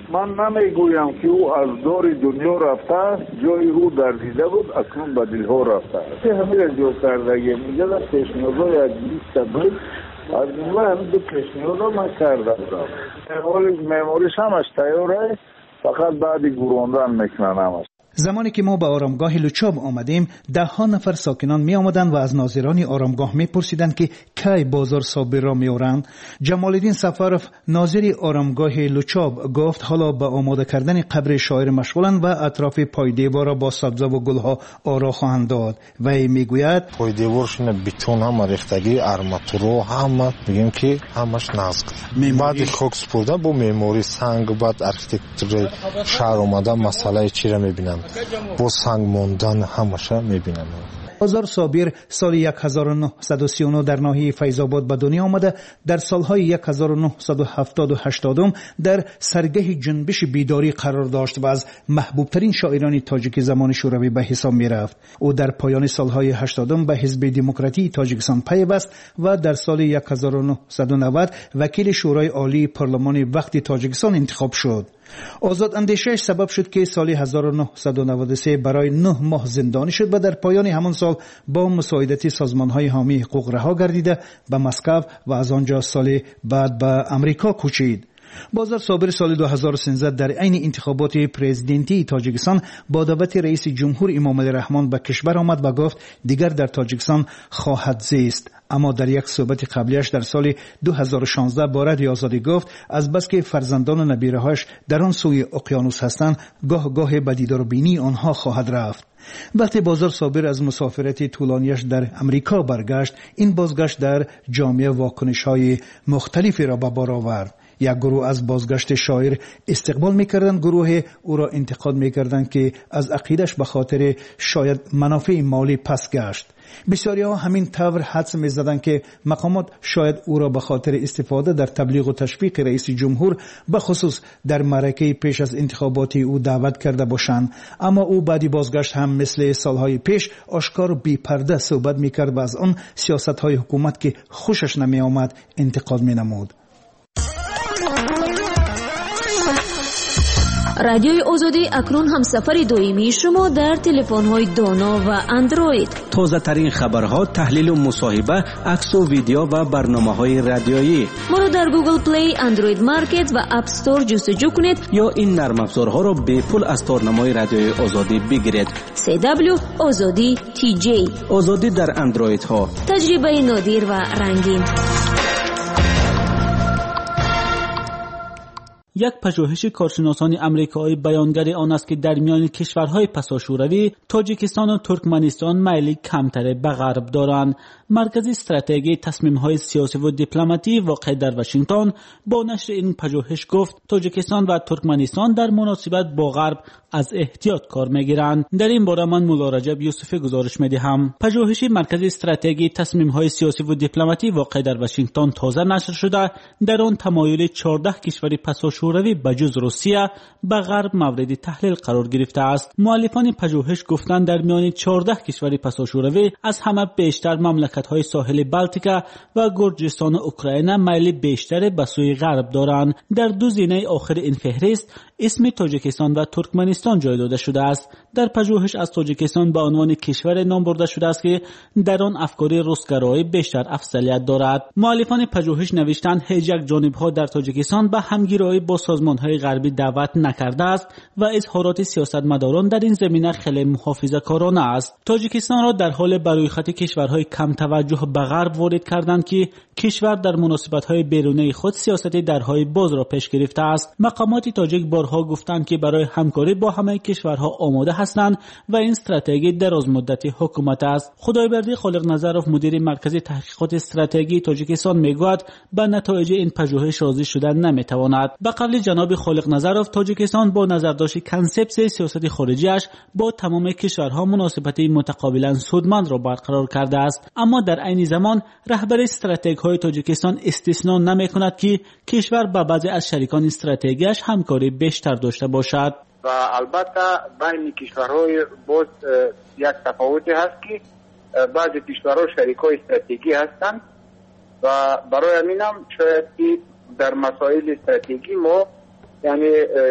من نمیگویم که او از دور دنیا رفته است، جای او در دیده بود اکنون به دلها رفته است. همین جو کردگی میگه در پیشنهادهای از 20 بود از من دو پیشنهاد من کرده بودم. مموریش همش تیاره، فقط بعد گروندن میکنن همش. زمانی که ما به آرامگاه لوچاب آمدیم، ده ها نفر ساکنان می آمدند و از ناظران آرامگاه می پرسیدند که کی بازار صابر را می آورند. جمال الدین سفرف ناظر آرامگاه لوچاب گفت حالا به آماده کردن قبر شاعر مشغولند و اطراف پای دیوار را با سبزه و گلها آرا خواهند داد. و می گوید پای دیوارشون بتون هم ریختگی ارماتورو هم میگیم که همش نازک. بعد خاک سپرده با معماری سنگ بعد آرکیتکتور شهر اومده مسئله چی را میبینند؟ با سنگ موندن همشه میبینن. بازار صابر سال 1939 در ناحیه فیض‌آباد به دنیا آمده. در سالهای 1970 و 80 در سرگه جنبش بیداری قرار داشت و از محبوب ترین شاعران تاجیک زمان شوروی به حساب می رفت. او در پایان سالهای 80 به حزب دموکراتی تاجیکستان پیوست و در سال 1990 وکیل شورای عالی پارلمان وقت تاجیکستان انتخاب شد. آزاد اندیشش سبب شد که سال 1993 برای 9 ماه زندانی شد و در پایان همان سال با مساعدت سازمان‌های حامی حقوق رها گردیده به مسکو و از آنجا سال بعد به امریکا کوچید. بازار صابر سال 2013 در عین انتخابات پرزیدنتی تاجیکستان با دعوت رئیس جمهور امام علی رحمان به کشور آمد و گفت دیگر در تاجیکستان خواهد زیست. اما در یک صحبت قبلیش در سال 2016 با رادیو آزادی گفت از بس که فرزندان و نبیره‌هاش در آن سوی اقیانوس هستند گاه گاه به دیدار بینی آنها خواهد رفت. وقتی بازار صابر از مسافرت طولانیش در امریکا برگشت، این بازگشت در جامعه واکنش‌های مختلفی را به بار آورد. یک گروه از بازگشت شاعر استقبال می‌کردند، گروه او را انتقاد می‌کردند که از عقیدش به خاطر شاید منافع مالی پس گشت. بسیاری‌ها همین طور حدس می‌زدند که مقامات شاید او را به خاطر استفاده در تبلیغ و تشویق رئیس جمهور به خصوص در معرکه پیش از انتخابات او دعوت کرده باشند. اما او بعد بازگشت هم مثل سالهای پیش آشکار و بی‌پرده صحبت می‌کرد و از آن سیاست‌های حکومت که خوشش نمی‌آمد انتقاد می‌نمود. رادیوی آزادی اکنون هم سفر دائمی شما در تلفن‌های دانا و اندروید. تازه ترین خبرها، تحلیل و مصاحبه، عکس و ویدیو و برنامه‌های رادیویی. ما را در گوگل پلی، اندروید مارکت و اپ استور جستجو کنید یا این نرم افزارها را به پول از تارنمای رادیوی آزادی بگیرید. CW آزادی TJ. آزادی در اندروید ها. تجربه نادر و رنگین. یک پژوهش کارشناسان آمریکایی بیانگر آن است که در میان کشورهای پساشوروی تاجیکستان و ترکمنستان میلی کمتر به غرب دارند. مرکز استراتژی تصمیم‌های سیاسی و دیپلماتی واقع در واشنگتن با نشر این پژوهش گفت تاجیکستان و ترکمنستان در مناسبت با غرب از احتیاط کار می‌گیرند. در این باره من مولا رجب یوسفی گزارش می‌دهم. پژوهش مرکز استراتژی تصمیم‌های سیاسی و دیپلماتی واقع در واشنگتن تازه نشر شده. در آن تمایل 14 کشور پساشوروی بجز روسیه به غرب مورد تحلیل قرار گرفته است. مؤلفان پژوهش گفتند در میان 14 کشور پساشوروی از همه بیشتر مملکت‌های ساحل بالتیکا و گرجستان و اوکراین میل بیشتر به سوی غرب دارند. در دو زینه آخر این فهرست اسم تاجیکستان و ترکمنستان جای داده شده است. در پژوهش از تاجیکستان به عنوان کشور نام برده شده است که در آن افکار روسگرایی بیشتر افضلیت دارد. مؤلفان پژوهش نوشتند هیچ یک جانب‌ها در تاجیکستان به همگرایی با سازمان‌های غربی دعوت نکرده است و اظهارات سیاستمداران در این زمینه خیلی محافظه‌کارانه است. تاجیکستان را در حال بروی خط کشورهای کم توجه به غرب وارد کردند که کشور در مناسبت‌های بیرونی خود سیاست درهای باز را پیش گرفته است. مقامات تاجیک بارها گفتند که برای همکاری با همه کشورها آماده هستند و این استراتژی دراز مدتی حکومت است. خدایبردی خالق نظرов مدیر مرکز تحقیقات استراتژی تاجیکستان میگوید به نتایج این پژوهش راضی شدن نمیتواند. به قول جناب خالق نظرов تاجیکستان با نظرداشت کنسپت سیاست خارجیش با تمام کشورها مناسبتی متقابلا سودمند را برقرار کرده است. اما در عین زمان رهبر استراتژی‌های تاجیکستان استثنا نمی‌کند که کشور با بعضی از شریکان استراتژیش همکاری بیشتر داشته باشد. و البته بین کشورهای باز یک تفاوتی هست که بعضی کشورها شریکای استراتژیکی هستند و برای همین هم شاید که در مسائل استراتژیکی ما یعنی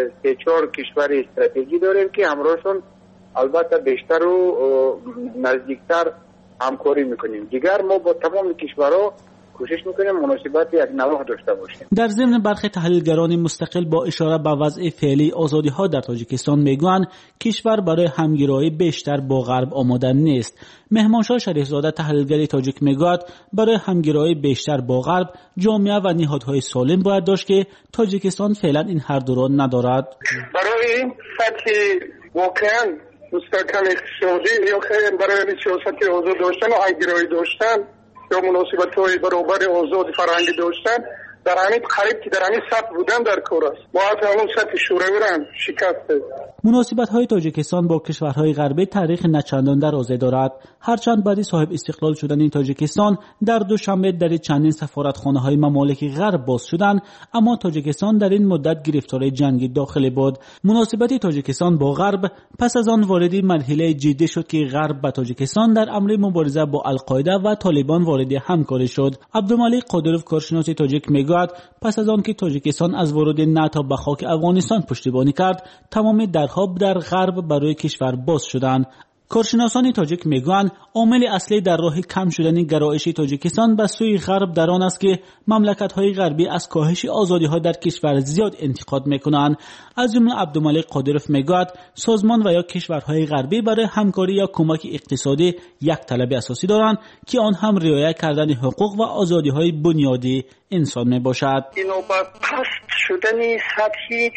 3-4 کشور استراتژی داریم که همراهشون البته بیشتر و نزدیکتر همکاری میکنیم. دیگر ما با تمام کشورها کوشش میکنیم مناسبت یک نوع داشته باشیم. در ضمن برخی تحلیلگران مستقل با اشاره به وضع فعلی آزادی ها در تاجیکستان میگویند کشور برای همگرایی بیشتر با غرب آماده نیست. مهمانشاه شریفزاده تحلیلگر تاجیک میگوید برای همگرایی بیشتر با غرب جامعه و نهادهای سالم باید داشت که تاجیکستان فعلا این هر دو را ندارد. برای این سطح واقعا مستقل اقتصادی یا خیلی برای سیاست آزاد داشتن و همگرایی داشتن یا مناسبت‌های برابر آزاد فرهنگی داشتن در همین قریب که در همین سطح بودن در کار است. باید همون سطح شوروی را شکست داد. مناسبت‌های تاجیکستان با کشورهای غربی تاریخ نچندان درازی دارد. هرچند بعد صاحب استقلال شدن این تاجیکستان در دوشنبه در چندین سفارتخانه‌های ممالک غرب باز شدند، اما تاجیکستان در این مدت گرفتار جنگی داخلی بود. مناسبت تاجیکستان با غرب پس از آن وارد مرحله جدی شد که غرب با تاجیکستان در امر مبارزه با القاعده و طالبان وارد همکاری شد. عبدالملیک قادروف کارشناس تاجیک میگوید پس از آن که تاجیکستان از ورود ناتو به خاک افغانستان پشتیبانی کرد، تمام درها در غرب برای کشور باز شدند. کارشناسان تاجیک میگویند عامل اصلی در راه کم شدن گرایش تاجیکستان به سوی غرب در آن است که مملکت‌های غربی از کاهش آزادی‌ها در کشور زیاد انتقاد می‌کنند. از جمله عبدالملیک قادروف میگوید سازمان و یا کشورهای غربی برای همکاری یا کمک اقتصادی یک طلب اساسی دارند که آن هم رعایت کردن حقوق و آزادی‌های بنیادی انسان میباشد. اینو با پست شدن سطحی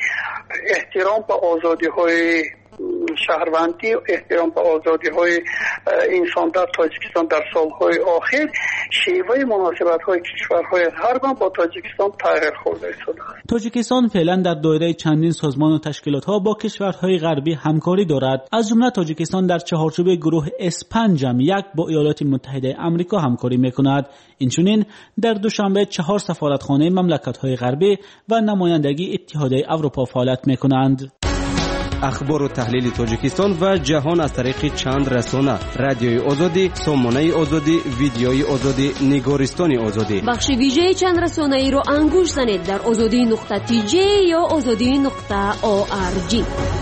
احترام به آزادی‌های شهروندی و احترام به آزادی‌های انسان در تاجیکستان در سالهای آخر شیوه مناسبت‌های کشورهای غرب با تاجیکستان تغییر خورده شده است. تاجیکستان فعلا در دایره چندین سازمان و تشکیلات‌ها با کشورهای غربی همکاری دارد. از جمله تاجیکستان در چهارچوب گروه S5 1 با ایالات متحده آمریکا همکاری می‌کند. اینچنین در دوشنبه 4 سفارتخانه مملکت‌های غربی و نمایندگی اتحادیه اروپا فعالیت می‌کنند. اخبار و تحلیل تاجیکستان و جهان از طریق چند رسانه: رادیوی آزادی، سامانه آزادی، ویدیوی آزادی، نگارستان آزادی. بخش ویژه چند رسانه‌ای رو انگوش زنید در azadi.tj یا azadi.org.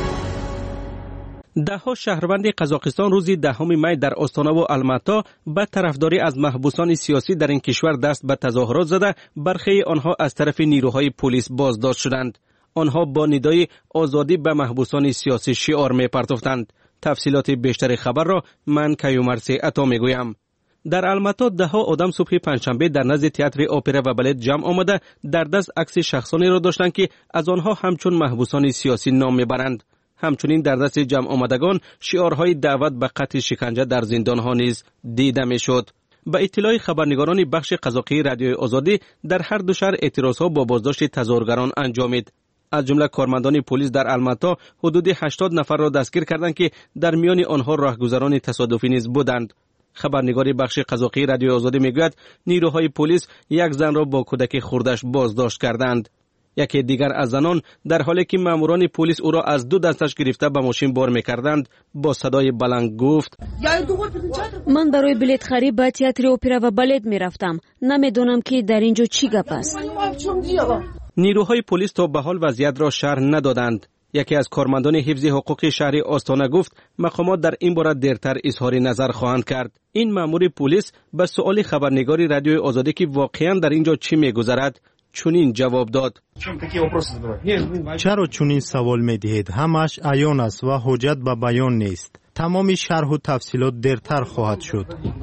دهها شهروند قزاقستان روز 10 می در آستانه و الماتا به طرفداری از محبوسان سیاسی در این کشور دست به تظاهرات زده، برخی آنها از طرف نیروهای پلیس بازداشت شدند. آنها با ندای آزادی به محبوسان سیاسی شعار می‌پرداختند. تفصیلات بیشتر خبر را من کیومرث عطا میگویم. در الماتا دهها آدم صبح پنجشنبه در نزد تئاتر اپرا و بالت جمع آمده در دست عکس شخصانی را داشتند که از آنها همچون محبوسان سیاسی نام میبرند. همچنین در دست جمع آمدگان شعارهای دعوت به قتل شکنجه در زندانها نیز دیده میشد. با اطلاع خبرنگاران بخش قزاقی رادیوی آزادی در هر دو شهر اعتراضها با بازداشت تظاهرگران انجامید. از جمله کارمندان پلیس در الماتا حدود 80 نفر را دستگیر کردند که در میان آنها راهگذران تصادفی نیز بودند. خبرنگار بخش قزاقی رادیوی آزادی میگوید نیروهای پلیس یک زن را با کودک خردش بازداشت کردند. یکی دیگر از زنان در حالی که ماموران پلیس او را از دو دستش گرفته به ماشین بار میکردند با صدای بلند گفت: من برای بلیط خرید به تئاتر اپرا و بالت میرفتم. نمیدونم که در اینجا چی گپ است. نیروهای پلیس تا به حال وضعیت را شرح ندادند. یکی از کارمندان حفظ حقوق شهر آستانه گفت مقامات در این باره دیرتر اظهار نظر خواهند کرد. این مأمور پلیس به سؤال خبرنگار رادیوی آزادی که واقعا در اینجا چی میگذرد چنین جواب داد: چرا چنین سوال میدهید؟ همش عیان است و حجت به بیان نیست. تمام شرح و تفصیلات دیرتر خواهد شد.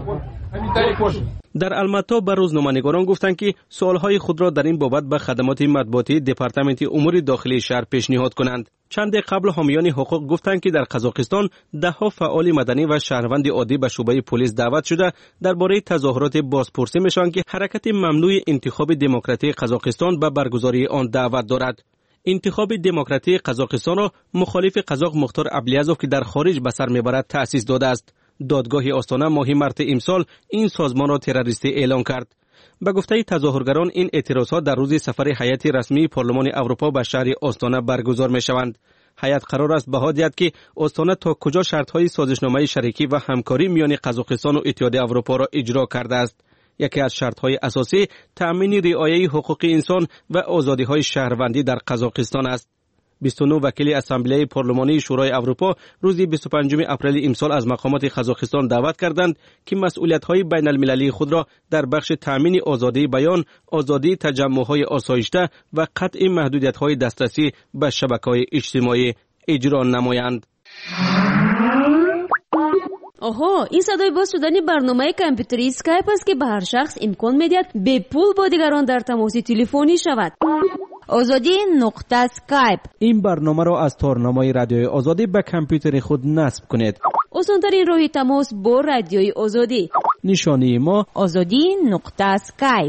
در الماتا به روزنامه‌نگاران گفتند که سوالهای خود را در این بابت به خدمات مطبوعاتی دپارتمنت امور داخلی شهر پیشنهاد کنند. چند قبل حامیان حقوق گفتند که در قزاقستان دهها فعال مدنی و شهروند عادی به شعبه پلیس دعوت شده درباره تظاهرات بازپرسی میشوند که حرکت ممنوع انتخاب دموکراتیک قزاقستان به برگزاری آن دعوت دارد. انتخاب دموکراتیک قزاقستان را مخالف قزاق مختار ابلیازوف که در خارج به سر میبرد تأسیس داده است. دادگاه آستانه ماه مارس امسال این سازمان را تروریستی اعلام کرد. به گفته تظاهرگران این اعتراضات در روز سفر هیئت رسمی پارلمان اروپا به شهر آستانه برگزار میشوند. هیئت قرار است بها دهد که آستانه تا کجا شرطهای سازشنامه شریکی و همکاری میان قزاقستان و اتحادیه اروپا را اجرا کرده است. یکی از شرطهای اساسی تأمین رعایت حقوق انسان و آزادی‌های شهروندی در قزاقستان است. 29 وکیل اسامبله پارلمانی شورای اروپا روز 25 اپریل امسال از مقامات قزاقستان دعوت کردند که مسئولیت‌های بین المللی خود را در بخش تامین آزادی بیان، آزادی تجمع‌های آسایشته و قطع محدودیت‌های دسترسی به شبکه‌های اجتماعی اجرا نمایند. آها، این صدای باز شدن برنامه کامپیوتری اسکایپ است که به هر شخص امکان می‌دهد به پول با دیگران در تماس تلفنی شود. آزادی نقطه اسکایپ. این برنامه را از تارنامه رادیوی آزادی به کامپیوتر خود نصب کنید. آسان‌ترین راه تماس با رادیوی آزادی. نشانی ما آزادی نقطه اسکایپ.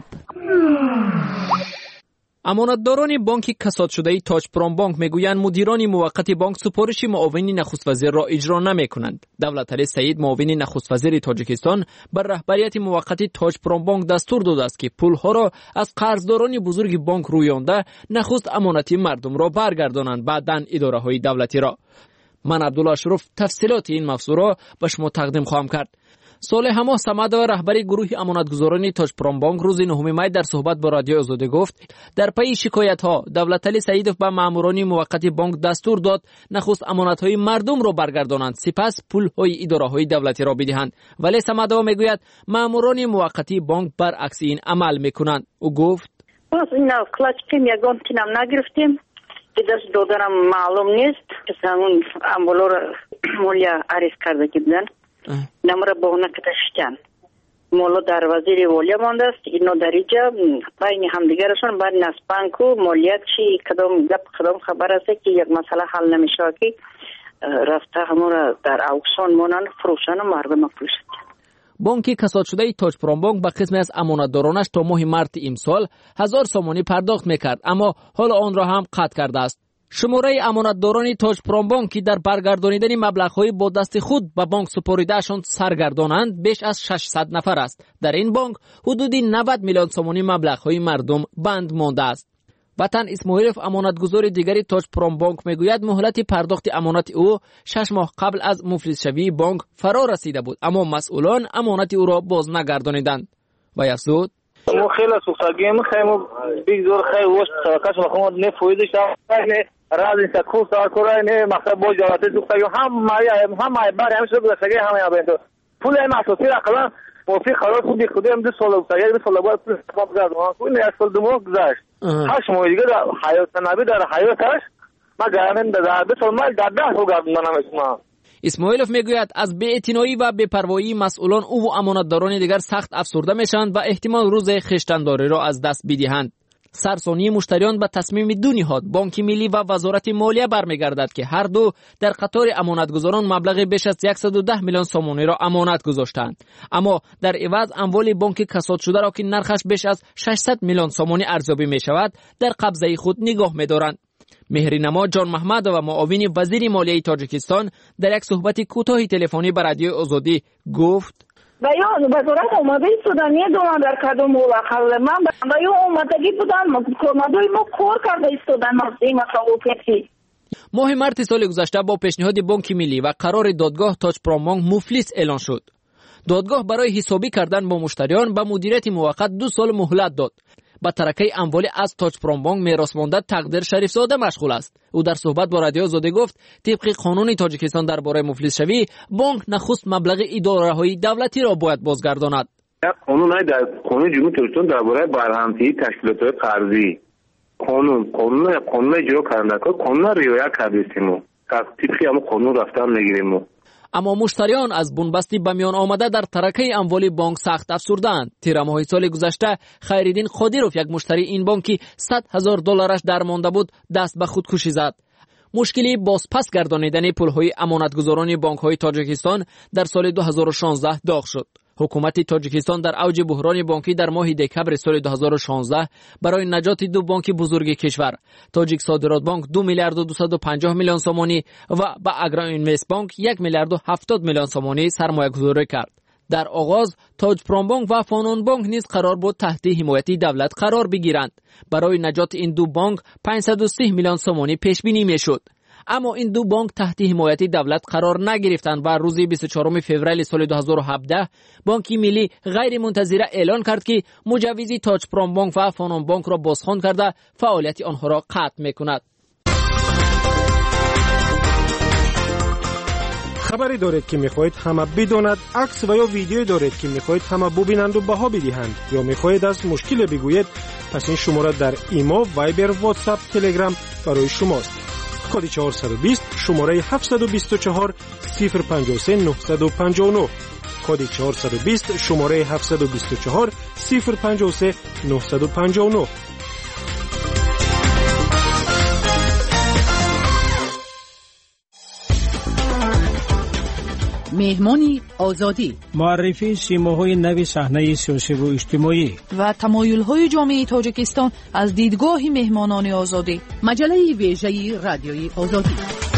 امانتداران بانک کساد شده تاج پرام بانک میگویند مدیران موقت بانک سپارش معاون نخست وزیر را اجرا نمیکنند. دولتعلی سعید معاون نخست وزیر تاجیکستان بر رهبریت موقت تاج پرام بانک دستور داده است که پولها را از قرضداران بزرگ بانک رویانده نخست امانتی مردم را برگردانند، بعداً اداره های دولتی را. من عبدالله شرف تفصیلات این موضوع را به شما تقدیم خواهم کرد. صالح ماه صمدوی رهبری گروه امانتگزاران تاج پرام بانک روز 9 می در صحبت با رادیو آزادی گفت در پی شکایت‌ها دولتعلی سعیدов به ماموران موقت بانک دستور داد نخست امانت‌های مردم را برگردانند، سپس پول‌های اداره‌های دولتی را بدهند. ولی صمدوی میگوید ماموران موقت بانک برعکس این عمل می‌کنند. او گفت باز اینا کلاچکیم یگان تینم نگرفتیم که دست دادنم معلوم نیست که همون امبولو را مولیا عریض کرده که بدن نمره با اونه کتشتن مولا در وزیر والیا مانده است. اینا در اینجا بین همدیگرشون بعد نسبانک و مالیات چی کدام خبر است که یک مسئله حل نمیشه که رفته همون را در اکسیون مانند فروشن و مردم فروشن. بانک کساد شده تاج پرام بانک به قسمی از امانتدارانش تا ماه مارس امسال 1000 سومانی پرداخت میکرد، اما حال آن را هم قطع کرده است. شماره امانتداران تاج پرام بانک که در برگردانیدن مبلغ‌های با دست خود به بانک سپردهشان سرگردانند بیش از 600 نفر است. در این بانک حدود 90 میلیون سومانی مبلغ‌های مردم بند مانده است. وطن اسماعیلوف امانتگزار دیگری تاج پرام بانک میگوید مهلت پرداخت امانت او 6 ماه قبل از مفلس شوی بانک فرا رسیده بود، اما مسئولان امانت او را باز نگردانیدند. و افزود ما خیلی سوختگی می‌خوایم بگذار خیلی وقت شبکه‌اش بخواد نفویدش راز این سکوت سرکورای نه مقصد با جوابات سوختگی هم بر همیشه بودگی همه بنده پول این اساسی رقم موفی خلاص خودی خودی هم 2 سال سایه 2 سال بعد حساب کردم این اصل دمو گذشت 8 ماه دیگه در حیات نبی در حیاتش ما گرمن در 2 سال ما در 10 سال گردم اسما. اسماعیلوف میگوید از بی‌اعتنایی و بی‌پروایی مسئولان او و امانتداران دیگر سخت افسرده میشند و احتمال روز خویشتن‌داری را از دست بدهند. سرسانی مشتریان به تصمیم دو نهاد بانک ملی و وزارت مالیه برمیگردد که هر دو در قطار امانتگزاران مبلغ بیش از 110 میلیون سومانی را امانت گذاشتند، اما در عوض اموال بانک کساد شده را که نرخش بیش از 600 میلیون سومانی ارزیابی می شود در قبضه خود نگاه می دارند. مهرینما جان محمد و معاون وزیر مالیه تاجیکستان در یک صحبت کوتاه تلفنی با رادیو آزادی گفت بیان وزارت اومده سودانی دوام در کدوم ملاقات من بیان اومدگی بودن کمدوی ما کار کرده ایستادن این مسئولیتی. ماه مارس سال گذشته با پیشنهاد بانک ملی و قرار دادگاه تاج پرام بانک مفلس اعلان شد. دادگاه برای حسابی کردن با مشتریان به مدیریت موقت 2 سال مهلت داد. با ترکه اموال از تاج پرام بانک میراث مانده تقدیر شریف زاده مشغول است. او در صحبت با رادیو آزادی گفت طبق قانون تاجیکستان درباره مفلس شوی بانک نخست مبلغ اداره‌های دولتی را باید بازگرداند. قانون جمهوری تاجیکستان درباره برهم‌تهی تشکیلات قرضی قانون اجرا کردن قانون رعایت کردیم طبق هم قانون رفتن نگیریم. اما مشتریان از بنبستی به میان آمده در ترکه اموال بانک سخت افسردند. تیر ماه سال گذشته خیرالدین قادیروف یک مشتری این بانکی $100,000 درمانده بود دست به خودکشی زد. مشکلی بازپس گردانیدن پولهای امانتگزاران بانک‌های تاجیکستان در سال 2016 داغ شد. حکومت تاجیکستان در اوج بحران بانکی در ماه دکمبر سال 2016 برای نجات 2 بانک بزرگ کشور تاجیک صادرات بانک 2 میلیارد و 250 میلیون سومانی و با اگرا اینوست بانک 1 میلیارد و 70 میلیون سومانی سرمایه گذاری کرد. در آغاز تاج پرام بانک و فانون بانک نیز قرار بود تحت حمایت دولت قرار بگیرند. برای نجات این 2 بانک 530 میلیون سومانی پیش بینی میشد، اما این 2 بانک تحت حمایت دولت قرار نگرفتند و روز 24 فوریه سال 2017 بانک ملی غیر منتظره اعلان کرد که مجوز تاج پرام بانک و فانون بانک را بازخوان کرده فعالیت آنها را قطع میکند. خبری دارید که میخواهید همه بداند، عکس و یا ویدیویی دارید که میخواهید همه ببینند و بها بدهند، یا میخواهید از مشکل بگویید، پس این شماره در ایما، وایبر، واتساپ، تلگرام برای شماست. کد 420 شماره 724 053 959. کد 420 شماره 724 053 959. مهمانی آزادی، معرفی سیماهای نوی صحنه سیاسی و اجتماعی و تمایل‌های جامعه تاجیکستان از دیدگاه مهمانان آزادی. مجله ویژه رادیوی آزادی.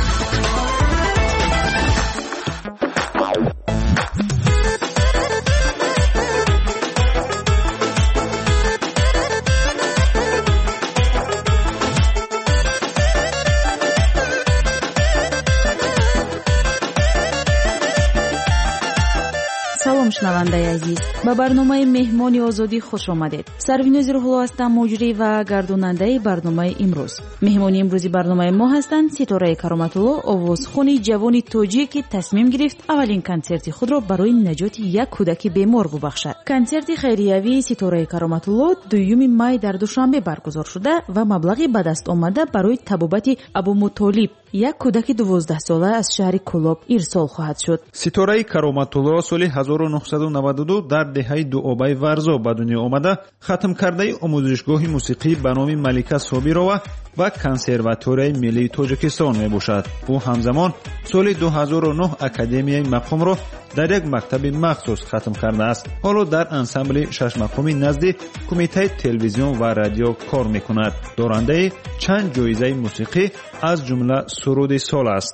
салом шунавандаи азиз, ба барномаи меҳмони озодӣ хуш омадед. Сарвинози Рӯҳулло ҳастам, муҷрӣ ва гардонандаи барномаи имрӯз. меҳмони имрӯзи барномаи мо ҳастанд Ситораи Кароматулло, овозхони ҷавони тоҷик ки тасмим гирифт аввалин консерти худро барои наҷоти як кӯдаки бемор бубахшад. Консерти хайриявии Ситораи Кароматулло 2 май дар Душанбе баргузор шуда ва маблағи ба даст омада барои табобати Абумутолиб, як кӯдаки 12 сола аз шаҳри Кӯлоб ирсол хоҳад шуд. Ситораи Кароматулло соли 1992 дар деҳаи дуобаи Варзо ба дунё омада хатмкардаи омӯзишгоҳи мусиқӣ ба номи Малика Собирова ва консерваторияи миллии Тоҷикистон мебошад. ӯ ҳамзамон соли 2009 академияи мақомро дар як мактаби махсус хатм кардааст. ҳоло дар ансамбли шашмақоми назди кумитаи телевизион ва радио кор мекунад. дорандаи чанд ҷоизаи мусиқӣ аз ҷумла суруди сол аст.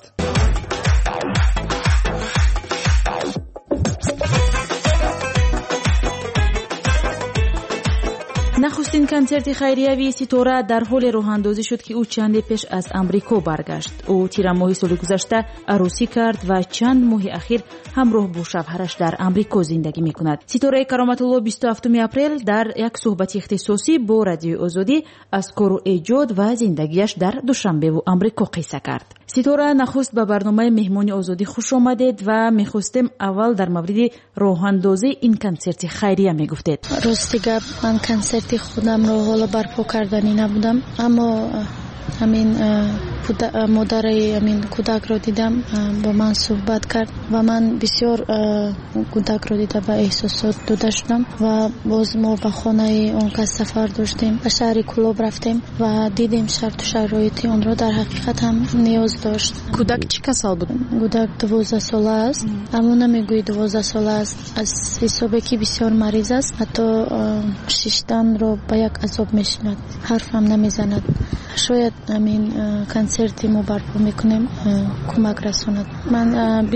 нахустин консерти хайриявии Ситора дар ҳоле роҳандозӣ шуд ки ӯ чанде пеш аз Амрико баргашт. ӯ тирамоҳи соли гузашта арӯсӣ кард ва чанд моҳи ахир ҳамроҳ бо шавҳараш дар Амрико зиндагӣ мекунад. Ситораи Кароматулло 27 апрел дар як суҳбати ихтисосӣ бо Радиои Озодӣ аз кору эҷод ва зиндагиаш дар Душанбеву Амрико қисса кард. Ситора, нахуст ба барномаи меҳмони озодӣ хуш омадед ва мехостем аввал дар мавриди роҳандозии ин консерти хайрия мегуфтед. рости гап, ман консерти худамро ҳоло барпо кардани набудам, аммо ҳамин модари ҳамин кӯдакро дидам, бо ман суҳбат кард ва ман бисёр кӯдакро дида ба эҳсосот дода шудам ва боз мо ба хонаи он кас сафар доштем, ба шаҳри Кӯлоб рафтем ва дидем шарту шароити онро. дар ҳақиқат ҳам ниёз дошт. кӯдак чӣ касал буд? кӯдак 12 сола аст, аммо намегӯи 12 сола аст, аз ҳисобе ки бисёр мариз аст, ҳатто шишданро ба як азоб мешинад, ҳарфам намезанад. шояд ҳамин консерти мо барпо мекунем кӯмак расонад. ман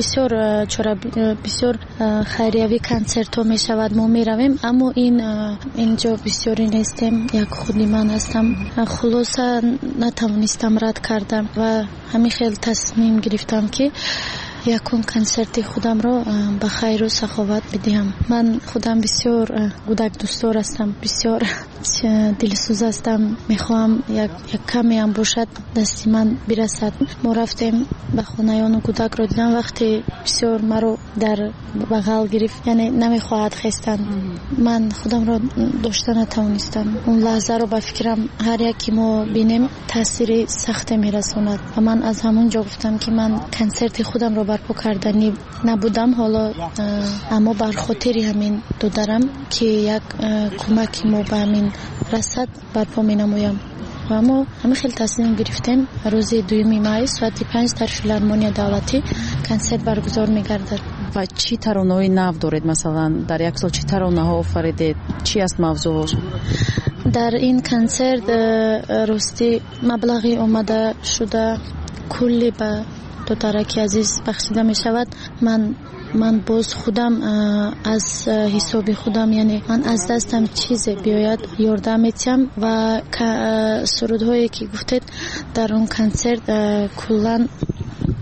бисёр хайриявӣ консертҳо мешавад, мо меравем, аммо инҷо бисёрӣ нестем, як худи ман ҳастам. хулоса натавонистам рад кардам ва ҳамин хел тасмим гирифтам ки якум консерти худамро ба хайру саховат бидиҳам. ман худам бисёр кӯдак дӯстдор ҳастам, бисёр дилсӯз ҳастам, мехоҳам як каме ҳам бошад дасти ман бирасад. мо рафтем ба хонаи ону кӯдакро дидам, вақте бисёр маро дар бағал гирифт, яъне намехоҳад хестан. ман худамро дошта натавонистам. он лаҳзаро ба фикрам ҳар яке мо бинем таъсири сахте мерасонад ва ман аз ҳамон ҷо гуфтам ки ман консерти худамро барпо кардани набудам, ҳоло аммо бар хотири ҳамин додарам ки як кӯмаки мо ба ҳамин расад барпо менамоям. ва мо ҳамин хел тасмим гирифтем рӯзи 2 май соати 5 дар филармония давлатӣ консерт баргузор мегардад. ва чӣ таронаҳои нав доред? Масалан дар як сол чӣ таронаҳо офаридед? чӣ аст мавзӯъ? дар ин консерт рости маблағи омада шуда кулли ба додараки азиз бахшида мешавад. ман боз худам аз ҳисоби худам, яъне ман аз дастам чизе биёяд ёрдам метиҳам ва сурудҳое ки гуфтед дар он консерт куллан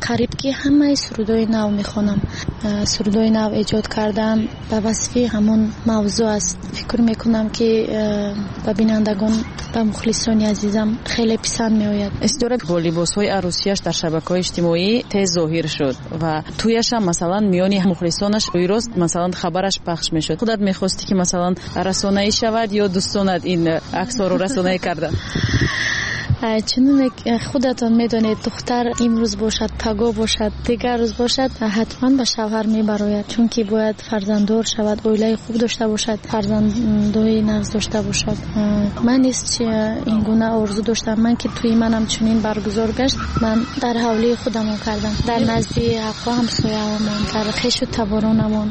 قریب که همه سرودای نو میخونم. سرودای نو ایجاد کردم به وصفی همون موضوع است. فکر میکنم که به بینندگان به مخلصان عزیزم خیلی پسند میآید. استوره با لباس‌های عروسیش در شبکه‌های اجتماعی تیز ظاهر شد و تویش هم مثلا میانی مخلصانش روز مثلا خبرش پخش میشد. خودت میخواستی که مثلا رسانه‌ای شود یا دوستانت این عکس‌ها رو رسانه‌ای کردن؟ چون خودتان میدونید دختر امروز باشد پگاه باشد دیگر روز باشد حتما به شوهر میبراید، چون که باید فرزنددار شود، اویله خوب داشته باشد، فرزندای نغز داشته باشد. من نیست چه این گونه آرزو داشتم. من که توی منم چنین برگزار گشت، من در حولی خودم کردم، در نزد حقا همسایه‌مون، در خویش و تبارانمون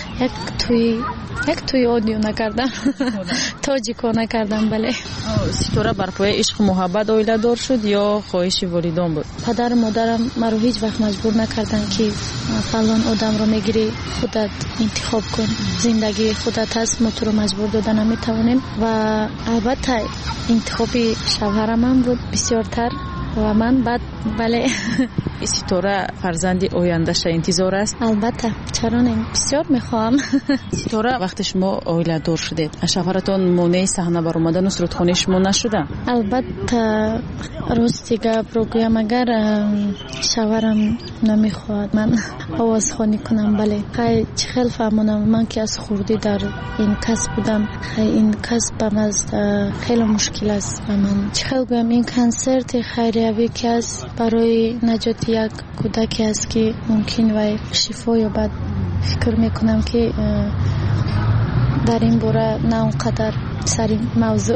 یک توی آدیو نکردم تاجیکو نکردم. بله. ستوره بر پایه عشق محبت اویله دار شد یا خواهش والدان بود؟ پدر و مادرم مرا هیچ وقت مجبور نکردن که فلان آدم رو میگیری خودت انتخاب کن، زندگی خودت هست، ما تو رو مجبور دادن نمیتونیم. و البته انتخابی شوهرم هم بود بسیارتر و من بعد بله. ستوره فرزندی آینده‌اش انتظار است؟ البته، چرا نه، بسیار میخوام. ستوره وقتی شما اویله دار شدید شوهرتون مانع صحنه بر اومدن و سرودخوانی شما نشده؟ البته راستی گپ رو گویم، اگر شوهرم نمیخواد من آواز خوانی کنم، بله خیلی فهمونم. من که از خوردی در این کسب بودم، این کسبم از خیلی مشکل است و من چخیل گویم این کنسرت خیریوی که است برای نجات یک کودکی است که ممکن و شفا یابد. فکر میکنم که در این باره نه اونقدر سر این موضوع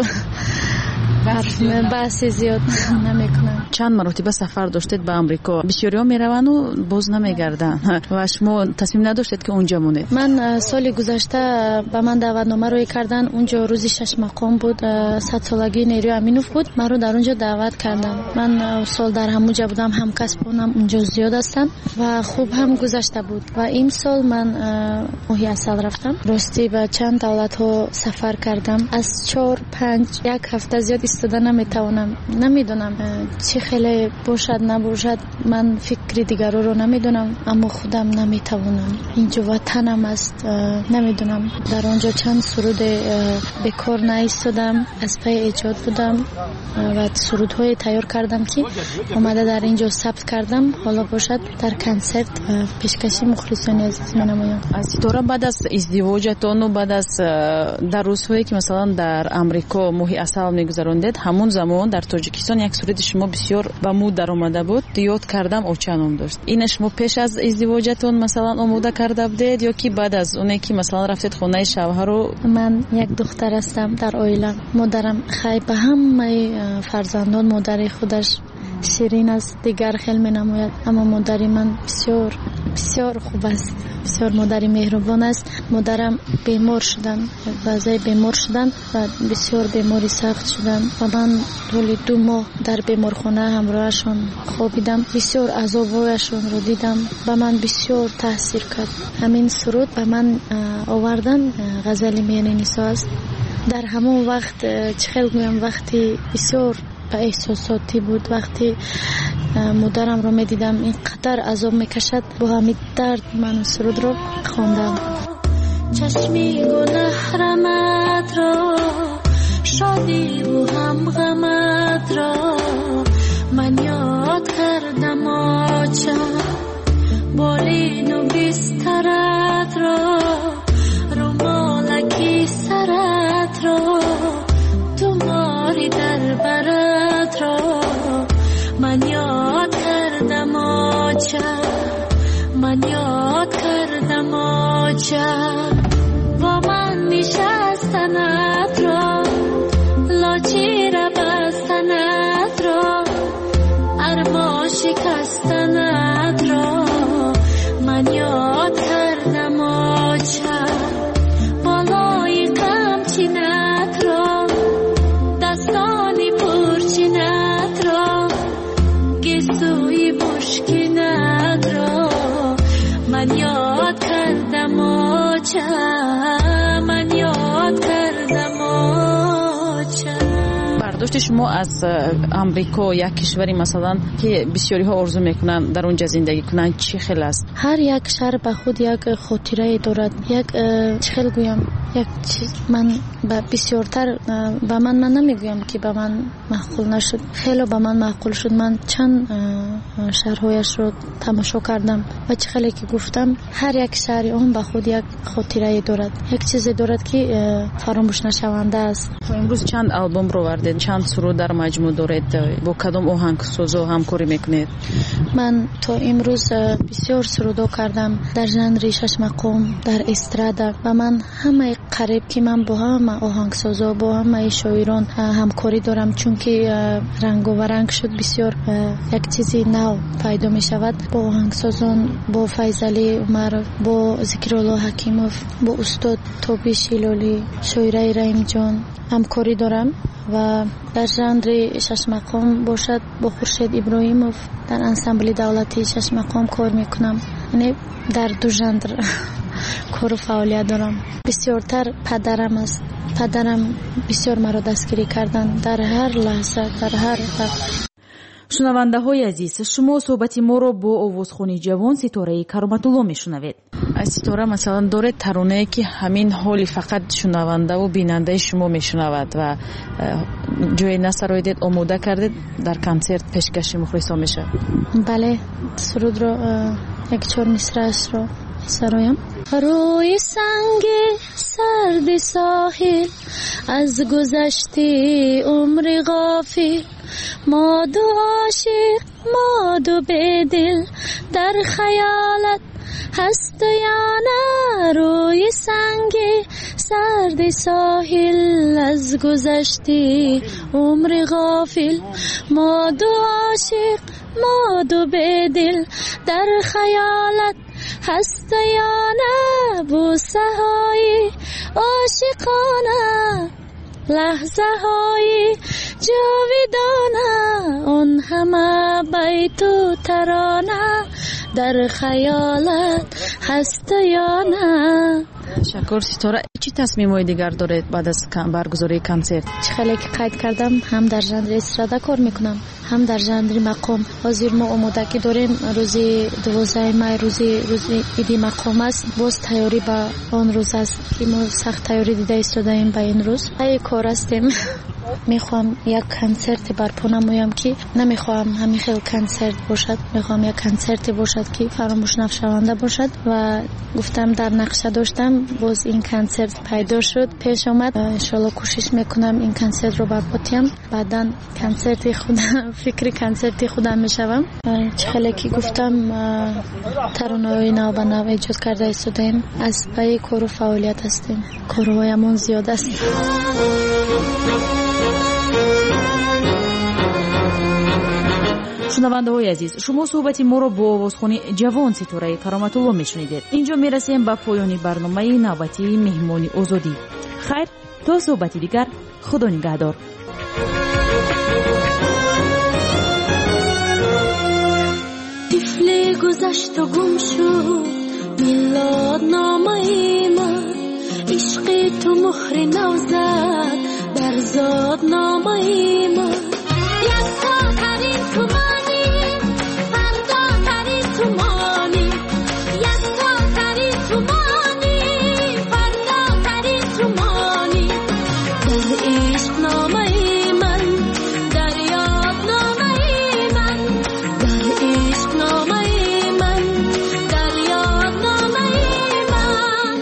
بحث زیاد نمیکنم. چند مرتبه سفر داشتید به امریکا، بسیاری ها میروند و باز نمیگردن و شما تصمیم نداشتید که اونجا مونید؟ من سال گذشته به من دعوتنامه روی کردن، اونجا روزی 6 مقام بود، 100 سالگی نیروی امینوف بود، من رو در اونجا دعوت کردن. من سال در همونجا بودم، هم کسبونم اونجا زیاد هستن و خوب هم گذشته بود. و این سال من ماهی اصل رفتم، راستی به چند دولت ها سفر کردم، از 4-5 یک هفته زیاد استاده نمیتونم. نمیدونم چی خیلی باشد نباشد، من فکر دیگر رو نمیدونم، اما خودم نمیتونم. اینجا وطنم است، نمیدونم. در آنجا چند سرود بکار نایستادم، از پی ایجاد بودم و سرودهای تیار کردم که اومده در اینجا ثبت کردم. حالا باشد در کنسرت پیشکشی مخلصان عزیز منمایم. ستوره بعد از ازدواجتون و بعد از در روزهایی که مثلا در امریکا ماهی اصل میگذروندید، همون زمان در تاجیکستان یک سرود شما بسیار به مود در اومده بود، یاد کردم او چنم داشت. این شما پیش از ازدواجتون مثلا آماده کرده بودید یا کی بعد از اونی که مثلا رفتید خونه شوهر رو؟ من یک دختر هستم در عائله. مادرم خیلی به همه فرزندان مادر خودش شیرین است، دیگر خیلی می نماید، اما مادری من بسیار بسیار خوب است، بسیار مادری مهربان است. مادرم بیمار شدن، وضعی بیمار شدن و بسیار بیماری سخت شدن و من طول 2 ماه در بیمارخانه همراهشون خوابیدم، بسیار عذابایشون رو دیدم، به من بسیار تاثیر کرد. همین سرود به من آوردن غزل میان نسا است. در همون وقت چخیل گویم، وقتی بسیار به احساساتی بود، وقتی مادرم رو میدیدم اینقدر عذاب میکشد، با همین درد من سرود رو خواندم. چشمی گناه رمت را، شادی و هم غمت را، من یاد کردم آچه بالین و بسترت را، رومالکی سرت را، تو ماری در برت را، من یاد کردم آچه، من یاد کردم آچه، با من نشستنت را، لاچی را بستنت را، ارما شکستنت را، من یاد کردم آچه، بالای قمچینت را، دستانی پرچینت را، گیسوی بشکینت را، من یاد کردم آچه، من یاد کردم آچه. گفته شما از امریکا یک کشوری مثلا که بسیاری ها آرزو میکنن در اونجا زندگی کنن، چی خیلی است؟ هر یک شهر به خود یک خاطره دارد. یک چخل گویم یک چیز من بسیارتر به من نمیگویم که به من معقول نشد، خیلی به من معقول شد. من چند شهرهایش رو تماشا کردم و چخلی که گفتم هر یک شهری اون به خود یک خاطره دارد، یک چیزی دارد که فراموش نشونده است. امروز چند آلبوم رو وردید، چند سرود در مجموع دارید، با کدام آهنگسازا همکاری میکنید؟ من تا امروز بسیار سرودو کردم در ژانر شش مقام، در استرادا و من همه قریب که من با همه آهنگسازا با همه شاعران همکاری دارم، چون که رنگ و رنگ شد بسیار یک چیزی نو پیدا می شود. با آهنگسازان، با فیضعلی عمر، با ذکرالله حکیموف، با استاد توبی شیلالی، شاعره رحیم جان همکاری دارم و در ژانر شش مقام باشد با خورشید ابراهیموف در انسامبل دولتی شش مقام کار میکنم. یعنی در دو ژانر کار و فعالیت دارم. بسیارتر پدرم است. پدرم بسیار مرا دستگیری کردن در هر لحظه، در هر وقت. شنونده های عزیز، شما صحبت ما رو با آوازخوانی جوان ستاره کرامت‌الله میشنوید. از ستاره مثلا داره ترانه که همین حالی فقط شنونده و بیننده شما میشنود و جای نسرایدید آماده کردید در کنسرت پیشکشی مخلصا میشه. بله، سرود رو یک چهار مصرعش رو سرایم. روی سنگ سرد ساحل از گذشته عمر غافل، ما دو عاشق ما دو بدل در خیالت هست یا نه. روی سنگ سرد ساحل از گذشته عمر غافل، ما دو عاشق ما دو بدل در خیالت هست یا نه. بوسه های عاشقانه، لحظه های جاودانه، اون همه بیت و ترانه در خیالت هست یا نه. شکر ستاره. چی تصمیم‌های دیگر دارید بعد از برگزاری کنسرت؟ خیلی که قید کردم هم در ژانر استرادا کار میکنم هم در ژانر مقام. حاضر ما آمادگی داریم روزی 12 می روزی ایدی مقام است. باز تیاری با آن روز است که ما سخت تیاری دیده ایستادیم به این روز. ای کار هستیم. میخوام یک کنسرت برپا نمایم که نمیخوام همین خیلی کنسرت باشد، میخوام یک کنسرت باشد که فراموش نشونده باشد و گفتم در نقشه داشتم، باز این کنسرت پیدا شد، پیش آمد. انشالله کوشش میکنم این کنسرت رو برپا کنم. بعدا کنسرت خودم فکر کنسرت خودم میشوم. خیلی که گفتم ترانه‌های نو به نو ایجاد کرده ایستادیم، از پای کار و فعالیت هستیم، کارهایمون زیاد است. شنونده های عزیز، شما صحبت ما رو با آوازخوانی جوان ستاره کرامت‌الله میشنیدید. اینجا میرسیم به پایان برنامه نوبتی مهمانی آزادی. خیر تا صحبتی دیگر، خدا نگهدار. طفل گذشت و گم شد میلاد نامه من، عشق تو مهر نو زد در زاد نامه من. یک ترین تو مانی فردا ترین تو مانی، یک ترین تو مانی فردا ترین تو مانی. در عشق نامه من، در یاد نامه من، در عشق نامه من، در یاد نامه من.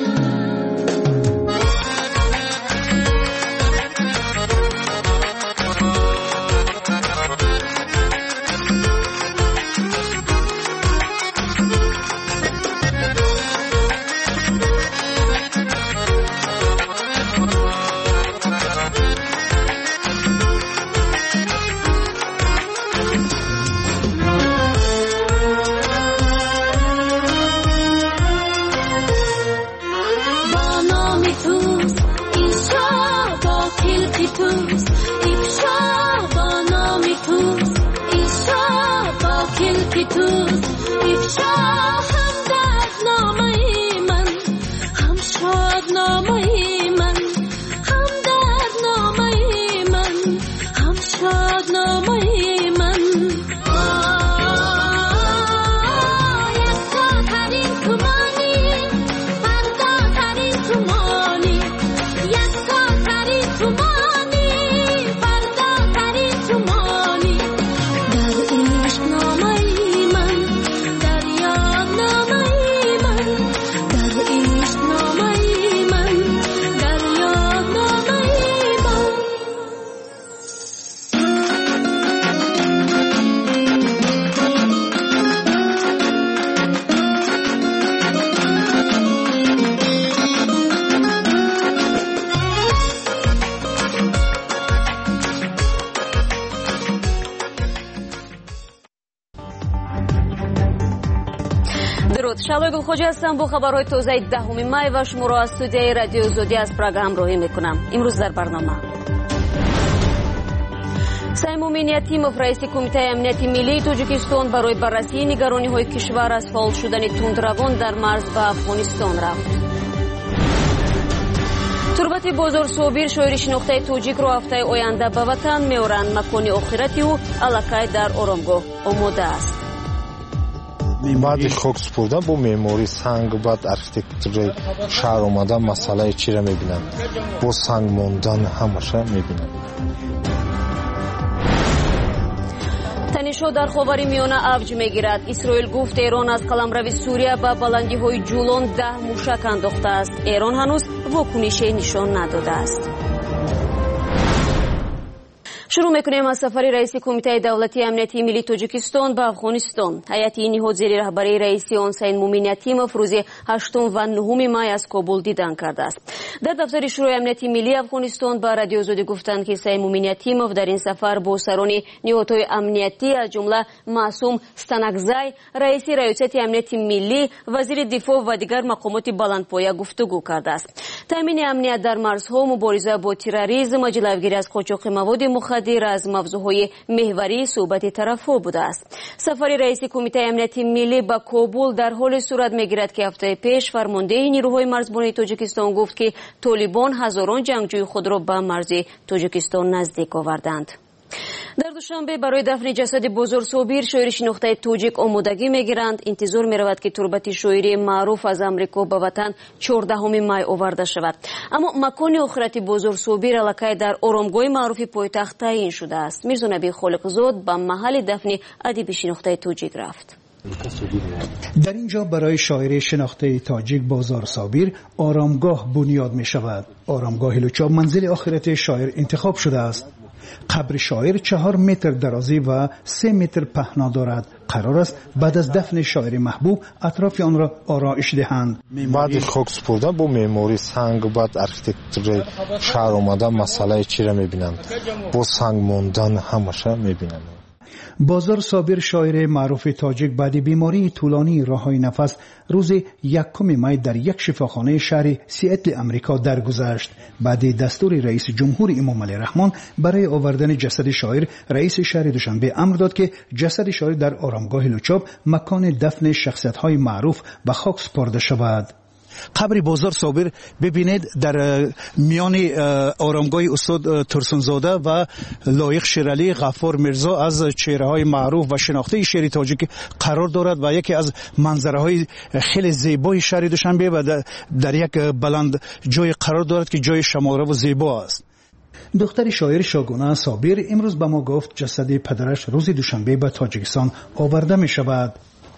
درود، شالوی گلخوجی هستم با خبرهای تازه 10 مای و شما را از استودیوی رادیو زودی از پراگ همراهی میکنم. امروز در برنامه سیم امنیتیمов رئیس کمیته امنیتی ملی تاجیکستان برای بررسی نگرانی‌های کشور از فعال شدن تندروان در مرز به افغانستان رفت. تربت بازار صابر شاعر شناخته تاجیک را هفته آینده به وطن می‌آورند. مکان آخرتی او الکای در آرامگاه آماده است. بعد خاک سپردن با معماری سنگ بعد ارکیتکتور شهر اومدن مسئله چی را می‌بینن؟ با سنگ موندن همش می‌بینن. تنش‌ها در خاورمیانه اوج می‌گیرد. اسرائیل گفت ایران از قلمرو سوریه به بلندی‌های جولان 10 موشک انداخته است. ایران هنوز واکنشی نشان نداده است. شروع میکنیم از سفر رئیس کمیته دولتی امنیتی ملی تاجیکستان به افغانستان. هیئتی نهاد زیر رهبری رئیس آن سین مومنیتیمov روز 8 و 9 مای از کابل دیدن کرده است. در دفتر شورای امنیتی ملی افغانستان به رادیو زودی گفتند که سین مومنیتیمov در این سفر با سران نهادهای امنیتی از جمله معصوم ستانکزی رئیس ریاست امنیت ملی، وزیر دفاع و دیگر مقامات بلندپایه گفتگو کرده است. تامین امنیت در مرزها، مبارزه با تروریسم، جلوگیری از قاچاق مواد مخدر از موضوعهای محوری صحبت طرف‌ها بوده است. سفر رئیس کمیته امنیتی ملی به کابل در حال صورت می‌گیرد که هفته پیش فرمانده نیروهای مرزبانی تاجیکستان گفت که طالبان هزاران جنگجوی خود را به مرز تاجیکستان نزدیک آوردند. در دوشنبه برای دفن جسد بزرگ صابر شاعر شناخته تاجیک آمادگی میگیرند. انتظار میرود که تربت شاعری معروف از امریکا به وطن 14 مای آورده شود. اما مکان آخرت بزرگ صابر الکای در آرامگاه معروف پایتخت تعیین شده است. میرزا نبی خالقزاد به محل دفن ادیب شناخته تاجیک رفت. در اینجا برای شاعر شناخته تاجیک بازار صابر آرامگاه بنیاد می شود. آرامگاه لوچاب منزل آخرت شاعر انتخاب شده است. قبر شاعر 4 متر درازی و 3 متر پهنا دارد. قرار است بعد از دفن شاعر محبوب اطراف آن را آرایش دهند. بعد خاک سپردن با معماری سنگ بعد ارکیتکتور شهر اومدن مسئله چی را می‌بینند؟ با سنگ موندن همش می‌بینند. بازار صابر شاعر معروف تاجیک بعد بیماری طولانی راههای نفس روز 1 مای در یک شفاخانه شهر سیاتل امریکا درگذشت. بعد دستور رئیس جمهور امام علی رحمان برای آوردن جسد شاعر، رئیس شهر دوشنبه امر داد که جسد شاعر در آرامگاه لوچاب مکان دفن شخصیت‌های معروف به خاک سپرده شود. قبر بازار صابر ببینید در میان آرامگاه استاد ترسونزاده و لایق شیرعلی غفار میرزا از چهره‌های معروف و شناخته شهر تاجیک قرار دارد و یکی از منظره‌های خیلی زیبای شهر دوشنبه و در یک بلند جای قرار دارد که جای شماره و زیبا است. دختر شاعر شاگونه صابر امروز به ما گفت جسد پدرش روز دوشنبه به تاجیکستان آورده می شود.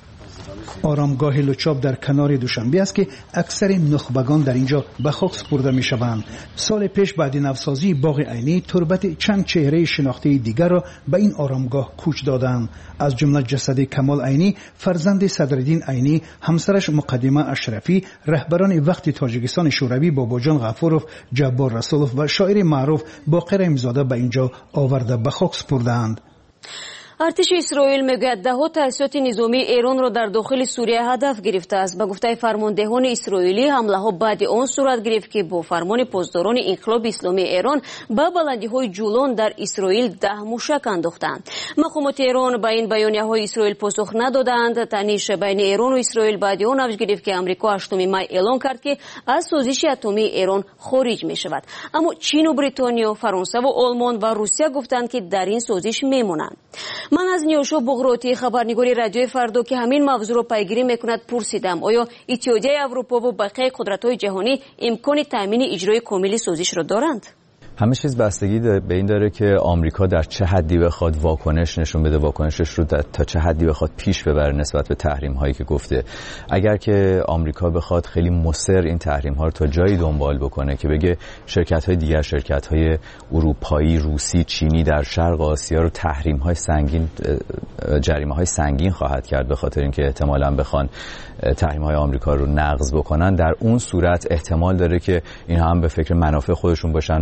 آرامگاه لوچاب در کنار دوشنبه است که اکثر نخبگان در اینجا به خاک سپرده می شوند. سال پیش بعد نوسازی باغ عینی تربت چند چهره شناخته دیگر را به این آرامگاه کوچ دادند. از جمله جسد کمال عینی فرزند صدرالدین عینی، همسرش مقدمه اشرفی، رهبران وقت تاجیکستان شوروی باباجان غفورов، جبار رسولov و شاعر معروف باقر امزاده به اینجا آورده به خاک سپردند. ارتش اسرائیل میگوید دهها تاسیسات نظامی ایران را در داخل سوریه هدف گرفته است. به گفته فرماندهان اسرائیلی حمله ها بعد آن صورت گرفت که با فرمان پاسداران انقلاب اسلامی ایران به بلندی های جولان در اسرائیل 10 موشک انداختند. مقامات ایران به این بیانیه های اسرائیل پاسخ ندادند. تنش بین ایران و اسرائیل بعد آن اوج گرفت که امریکا 8 مای اعلام کرد که از سازش اتمی ایران خارج می شود. اما چین و بریتانیا، فرانسه و آلمان و روسیه گفتند که در این سازش میمونند. من از نیوشا بغراتی خبرنگار رادیو فردا که همین موضوع را پیگیری میکند پرسیدم آیا اتحادیه اروپا و بقیه قدرت‌های جهانی امکان تامین اجرای کامل سازش را دارند؟ همه چیز بستگی به این داره که آمریکا در چه حدی بخواد واکنش نشون بده، واکنشش رو تا چه حدی بخواد پیش ببره نسبت به تحریم هایی که گفته. اگر که آمریکا بخواد خیلی مصر این تحریم ها رو تا جایی دنبال بکنه که بگه شرکت های دیگر، شرکت های اروپایی، روسی، چینی در شرق آسیا رو تحریم های سنگین، جریمه های سنگین خواهد کرد به خاطر اینکه احتمالاً بخوان تحریم های آمریکا رو نقض بکنن، در اون صورت احتمال داره که این هم به فکر منافع خودشون باشن و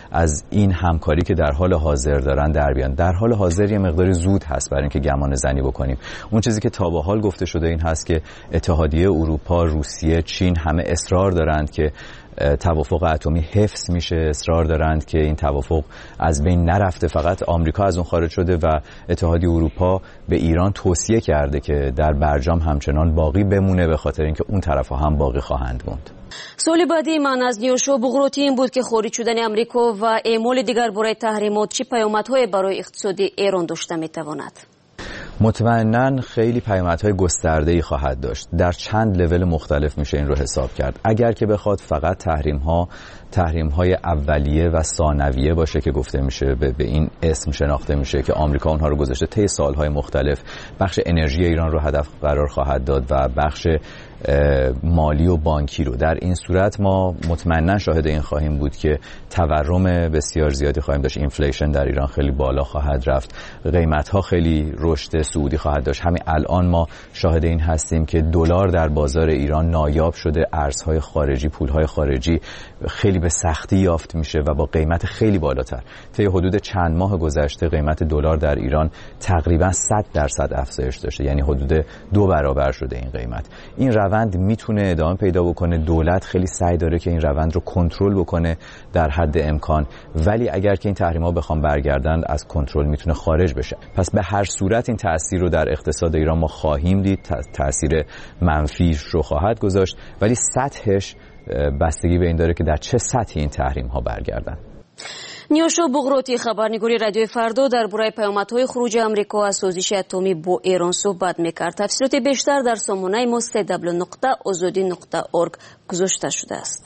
از این همکاری که در حال حاضر دارن در بیان. در حال حاضر یه مقداری زود هست برای اینکه گمان زنی بکنیم. اون چیزی که تا به حال گفته شده این هست که اتحادیه اروپا، روسیه، چین همه اصرار دارند که توافق اتمی حفظ میشه، اصرار دارند که این توافق از بین نرفته. فقط آمریکا از اون خارج شده و اتحادیه اروپا به ایران توصیه کرده که در برجام همچنان باقی بمونه، به خاطر اینکه اون طرف‌ها هم باقی خواهند موند. سوال بعدی من از نیوشو بغروتی این بود که خارج شدن آمریکا و اعمال دیگر برای تحریمات چه پیامدهای برای اقتصاد ایران داشته میتواند؟ مطمئناً خیلی پیامدهای گسترده‌ای خواهد داشت. در چند لول مختلف میشه این رو حساب کرد. اگر که بخواد فقط تحریم‌های اولیه و ثانویه باشه که گفته میشه به این اسم شناخته میشه که آمریکا اونها رو گذاشته طی سالهای مختلف، بخش انرژی ایران رو هدف قرار خواهد داد و بخش مالی و بانکی رو. در این صورت ما مطمئناً شاهد این خواهیم بود که تورم بسیار زیادی خواهیم داشت. اینفلیشن در ایران خیلی بالا خواهد رفت، قیمت‌ها خیلی رشد صعودی خواهد داشت. همین الان ما شاهد این هستیم که دلار در بازار ایران نایاب شده، ارزهای خارجی، پولهای خارجی خیلی به سختی یافت میشه و با قیمت خیلی بالاتر. طی حدود چند ماه گذشته قیمت دلار در ایران تقریبا 100% افزایش داشته، یعنی حدود 2 برابر شده این قیمت. این روند میتونه ادامه پیدا بکنه. دولت خیلی سعی داره که این روند رو کنترل بکنه در حد امکان، ولی اگر که این تحریم‌ها بخوام برگردن از کنترل میتونه خارج بشه. پس به هر صورت این تأثیر رو در اقتصاد ایران ما خواهیم دید، تأثیر منفی رو خواهد گذاشت، ولی سطحش بستگی به این داره که در چه سطحی این تحریم‌ها برگردن. نیوشو بغروتی خبرنگاری رادیوی فردا درباره پیامدهای خروج آمریکا از سازش اتمی با ایران صحبت می‌کرد. تفصیلات بیشتر در سامانه ما www.azadi.org گذاشته شده است.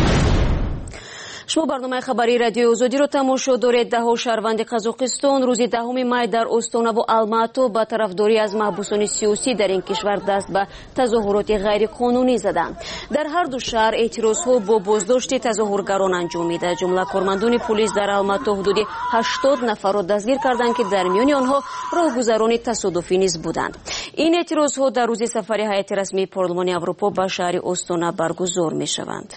شما برنامه خبری رادیو آزادی رو تماشا دارید. 10 شهروند قزاقستان روز 10 می در استان و الماتو با طرفداری از محبوسان سیاسی در این کشور دست به تظاهرات غیر قانونی زدند. در هر دو شهر اعتراضها با بازداشت تظاهرگران انجامید. جمله کارمندان پلیس در الماتو حدود 80 نفر را دستگیر کردند که در میان آنها راهگذران تصادفی نیز بودند. این اعتراضها در روز سفر هیئت رسمی پارلمان اروپا به شهر استان برگزار می‌شوند.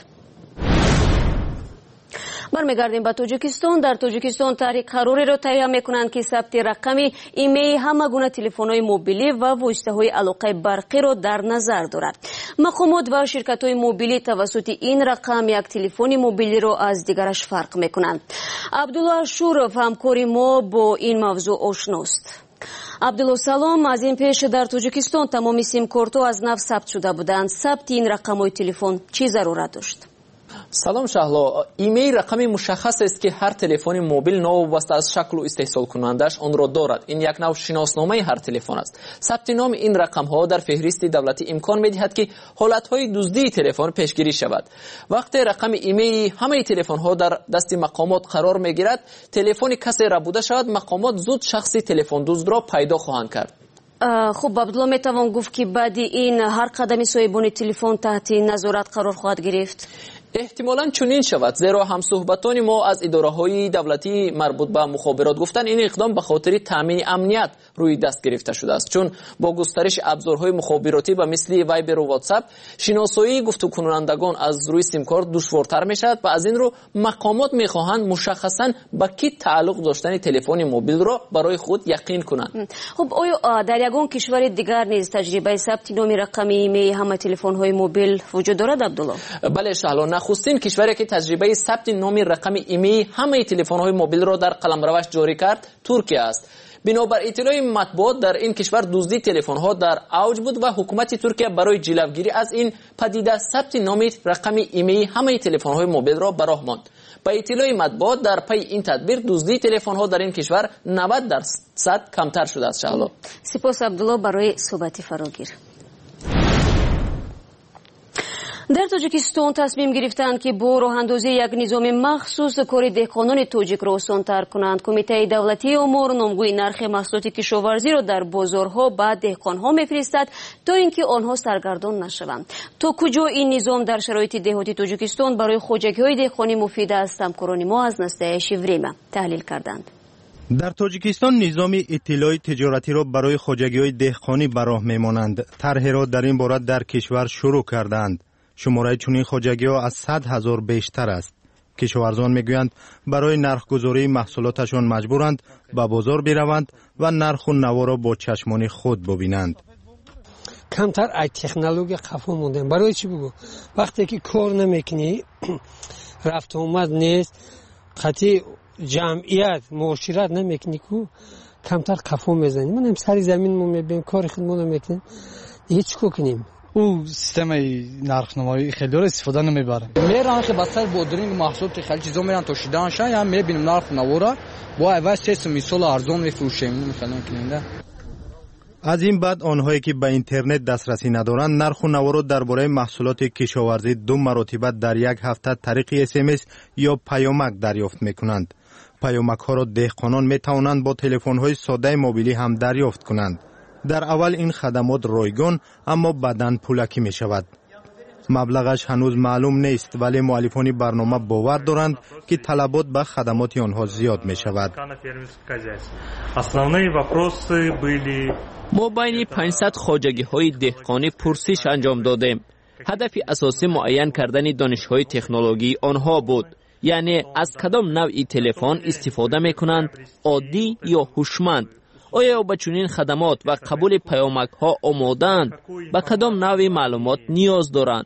برمیگردیم به تاجیکستان. در تاجیکستان تحریک قراری را تهیه میکنند که ثبت رقم ایمیل همه گونه تلفن‌های موبیلی و واسطه‌های علاقه برقی را در نظر دارد. مقامات و شرکت‌های موبیلی توسط این رقم یک تلفن موبیلی را از دیگرش فرق میکنند. عبدالله شورف همکار ما با این موضوع آشناست. عبدالله سلام. از این پیش در تاجیکستان تمامی سیم کارت‌ها از نو ثبت شده بودند. ثبت این رقم‌های تلفن چه ضرورت داشت؟ سلام شهلا. ایمیل رقم مشخص است که هر تلفن موبیل نو وابسته از شکل و استحصال کنندش آن را دارد. این یک نوع شناسنامه هر تلفن است. ثبت نام این رقم ها در فهرست دولتی امکان می‌دهد که حالت های دزدی تلفن پیشگیری شود. وقتی رقم ایمیل همه تلفن ها در دست مقامات قرار میگیرد، تلفن کسی را بوده شود، مقامات زود شخصی تلفن دزد را پیدا خواهند کرد. خب عبدالله میتوان گفت که بعد این هر قدمی صاحبان تلفن تحت نظارت قرار خواهد گرفت؟ احتمالاً چنین شود، زیرا همصحبتان ما از اداره‌های دولتی مربوط به مخابرات گفتن این اقدام به خاطر تامین امنیت روی دست گرفته شده است، چون با گسترش ابزارهای مخابراتی و مثل وایبر و واتساپ شناسایی گفتگو کنندگان از روی سیم کارت دشوارتر میشود و از این رو مقامات میخواهند مشخصاً با کی تعلق داشتن تلفن موبیل را برای خود یقین کنند. خب آیا در یگان کشور دیگر نیز تجربه ثبت نام رقم ایمیل همه تلفن‌های موبیل وجود دارد عبدالله؟ بله شهلا. نخستین کشوری که تجربه ثبت نام رقم ایمیل همه تلفن‌های موبیل را در قلمروش جاری کرد ترکیه است. بنابر اطلاع مطبوعات در این کشور دزدی تلفن‌ها در اوج بود و حکومت ترکیه برای جلوگیری از این پدیده ثبت نام رقم ایمیل همه تلفن‌های موبیل را به راه ماند. با اطلاع مطبوعات در پی این تدبیر دزدی تلفن‌ها در این کشور 90% کمتر شده است. شهلا. سپاس عبدالله برای صحبت فراگیر. در تاجیکستان تصمیم گرفتند که با راه اندازی یک نظام مخصوص کار دهقانان تاجیک را آسان‌تر کنند. کمیته دولتی امور نامگوی نرخ محصولات کشاورزی را در بازارها به دهقانها میفرستد تا اینکه آنها سرگردان نشوند. تا کجا این نظام در شرایط دهاتی تاجیکستان برای خواجگی‌های دهقانی مفید است؟ همکاران ما از نستایش وریما تحلیل کردند. در تاجیکستان نظام اطلاع تجارتی را برای خواجگی‌های دهقانی به راه می‌مانند. طرح را در این باره در کشور شروع کردند. شماره چنین خواجگی‌ها از 100,000 بیشتر است. کشاورزان میگویند برای نرخگذاری محصولاتشان مجبورند به بازار بروند و نرخ و نوا را با چشمان خود ببینند. کمتر ای تکنولوژی خفا موندن. برای چی بگو؟ وقتی که کار نمیکنی رفت اومد نیست، خطی جمعیت معاشرت نمیکنی کو کمتر خفا میزنی. من هم سری زمین مو میبینم کار خودمون میکنیم دیگه چیکار کنیم؟ او سیستم نرخنمایی خیلی رو استفاده نمیبره. میرن که بسر بودرینگ محصولات خیلی چیزا میرن توشیدنشان یا میبینیم نرخ نوارا با عوض سیستم مثال ارزان میفروشیم مثلا کننده. از این بعد آنهایی که به اینترنت دسترسی ندارند نرخ و نوا را درباره محصولات کشاورزی 2 مرتبه در یک هفته طریق SMS یا پیامک دریافت میکنند. پیامک ها را دهقانان میتوانند با تلفن های ساده موبیلی هم دریافت کنند. در اول این خدمات رایگان اما بعداً پولکی می شود. مبلغش هنوز معلوم نیست ولی مؤلفان برنامه باور دارند که طلبات به خدمات آنها زیاد می شود. ما بین 500 خواجگی های دهقانی پرسش انجام دادیم. هدف اساسی معین کردن دانش‌های تکنولوژی آنها بود. یعنی از کدام نوعی تلفن استفاده می کنند، عادی یا هوشمند. آیا به چنین خدمات و قبول پیامک ها آمادند؟ به کدام نوع معلومات نیاز دارند؟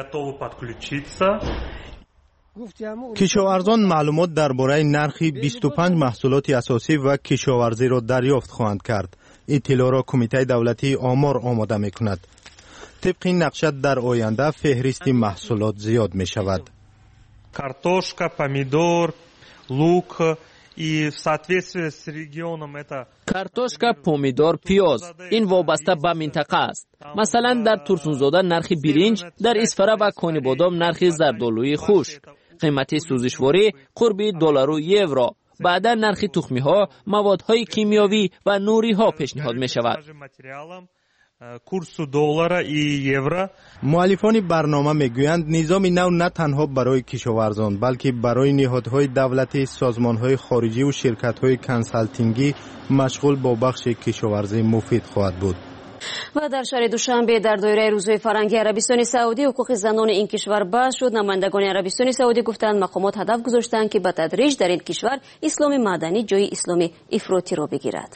کشاورزان معلومات درباره نرخ 25 محصولات اساسی و کشاورزی را دریافت خواهند کرد. اطلاع را کمیته دولتی آمار آماده می کند. طبق این نقشه در آینده فهرست محصولات زیاد می شود. Картошка, помидор, лук и в соответствии с регионом это کارتوشکا، پومیدور، پیاز این وابسته به منطقه است. مثلا در ترسونزاده نرخ برنج، در اسفره و کانی بادام نرخ زردآلوی خوش. قیمت سوزشواری قرب دلار و یورو. بعدا نرخ تخمی ها، موادهای کیمیاوی و نوری ها پیشنهاد می شود. کورس دلار و یورو. مؤلفان برنامه میگویند نظام نو نه تنها برای کشاورزان بلکه برای نهادهای دولتی، سازمانهای خارجی و شرکت‌های کنسالتینگی مشغول با بخش کشاورزی مفید خواهد بود. و در شهر دوشنبه در دایره روزهای فرهنگی عربستان سعودی حقوق زنان این کشور بحث شد. نمایندگان عربستان سعودی گفتند مقامات هدف گذاشتند که به تدریج در این کشور اسلام مدنی جای اسلام افراطی را بگیرد.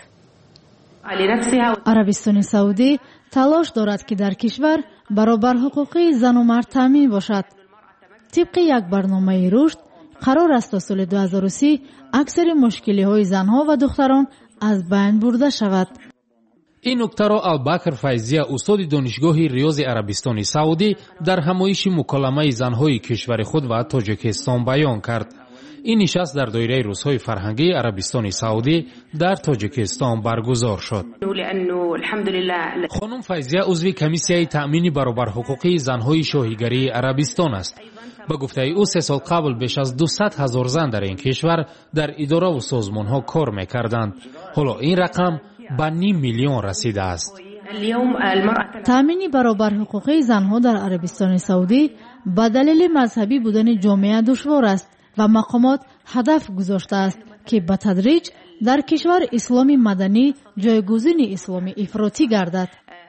عربستان سعودی تلاش دارد که در کشور برابر حقوقی زن و مرد تامین باشد. طبق یک برنامه رشد قرار است تا سال 2030 اکثر مشکلی های زنها و دختران از بین برده شود. این نکته را البکر فیضی استاد دانشگاه ریاض عربستان سعودی در همایش مکالمه زنهای کشور خود و تاجیکستان بیان کرد. این نشست در دایره روزهای فرهنگی عربستان سعودی در تاجیکستان برگزار شد. خانم فیضیه عضو کمیسیه تأمین برابر حقوقی زنهای شاهیگری عربستان است. به گفته او 3 سال قبل بیش از 200,000 زن در این کشور در اداره و سازمانها کار میکردند. حالا این رقم به 500,000 رسیده است. تأمین برابر حقوقی زنها در عربستان سعودی به دلیل مذهبی بودن جامعه دشوار است و مقامات هدف گذاشته است که به تدریج در کشور اسلام مدنی جایگزین اسلام افراطی گردد.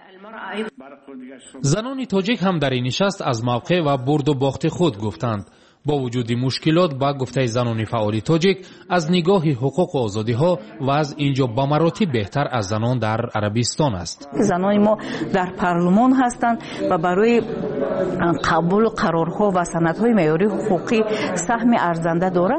زنان تاجیک هم در این نشست از موقع و برد و باخت خود گفتند. با وجود مشکلات با گفته زنان فعال تاجیک از نگاه حقوق و آزادی ها و از اینجا به مراتب بهتر از زنان در عربستان است. زنان ما در پارلمان هستند و برای قبول قرارها و سندهای معیاری حقوقی سهم ارزنده دارند.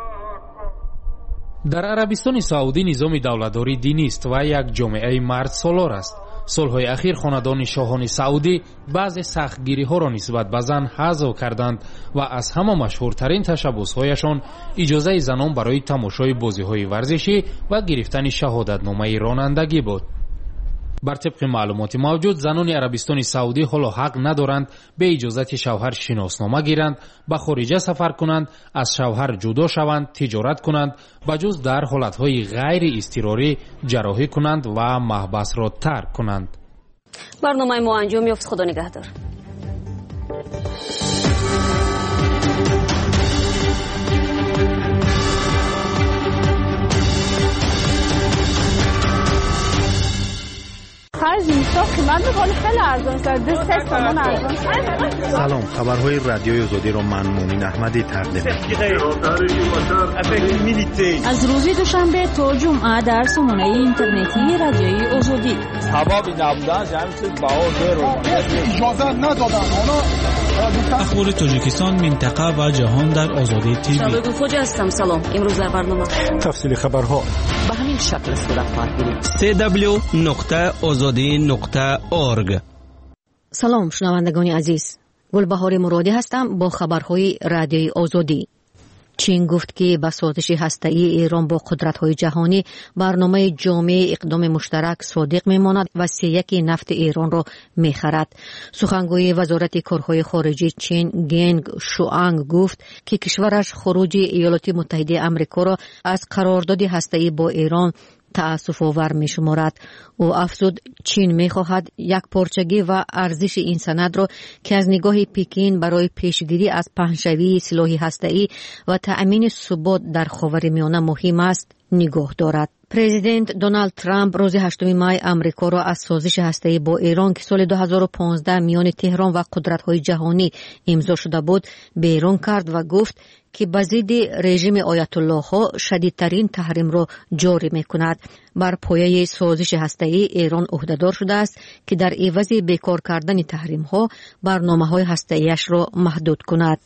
در عربستان سعودی نظام دولتداری دینی است و یک جامعه مرد سالار است. سالهای اخیر خاندان شاهان سعودی بعض سختگیری ها را نسبت به زن حذف کردند و از همه مشهورترین تشبس‌هایشان اجازه زنان برای تماشای بازی‌های ورزشی و گرفتن شهادتنامه رانندگی بود. بر طبق معلومات موجود زنان عربستان سعودی حالا حق ندارند به اجازت شوهر شناسنامه گیرند، به خارج سفر کنند، از شوهر جدا شوند، تجارت کنند، بجز در حالتهای غیر اضطراری جراحی کنند و محبس را ترک کنند. برنامه ما انجام یافت. خدا نگهدار. خرج نیست، قیمت ولی خیلی ارزان شده، 3 تومن ارزان شده. سلام، خبرهای رادیوی آزادی رو من مومین احمدی تقدیم از روز دوشنبه تا جمعه در سامانه اینترنتی رادیوی آزادی. هوا بی نبودن جمعی اجازه ندادن. اخبار تاجیکستان، منطقه و جهان در آزادی تیوی. شبه گفوج هستم. سلام، امروز در برنامه تفصیل خبرها به همین شکل صورت خواهد گرفت. www.azadi.org. سلام شنوندگان عزیز، گلبهار مرادی هستم با خبرهای رادیوی آزادی. چین گفت که با سازش هسته‌ای ایران با قدرت‌های جهانی برنامه جامع اقدام مشترک صادق می‌ماند و 31 نفت ایران را می‌خرد. سخنگوی وزارت کارهای خارجه چین گنگ شوانگ گفت که کشورش خروج ایالات متحده آمریکا را از قرارداد هسته‌ای با ایران تأسف آور می شمارد. او افزود چین می خواهد یک پارچگی و ارزش این سند را که از نگاه پکین برای پیشگیری از پهنشوی سلاح هسته‌ای و تأمین ثبات در خاورمیانه مهم است نگاه دارد. پرزیدنت دونالد ترامپ روز 8 می آمریکا را از سازش هسته‌ای با ایران که سال 2015 میان تهران و قدرت‌های جهانی امضا شده بود بیرون کرد و گفت که به ضد رژیم آیت الله ها شدیدترین تحریم را جاری می‌کند. بر پایه سازش هسته‌ای ایران عهده‌دار شده است که در عوض بیکار کردن تحریم‌ها برنامه‌های هسته‌ایش را محدود کند.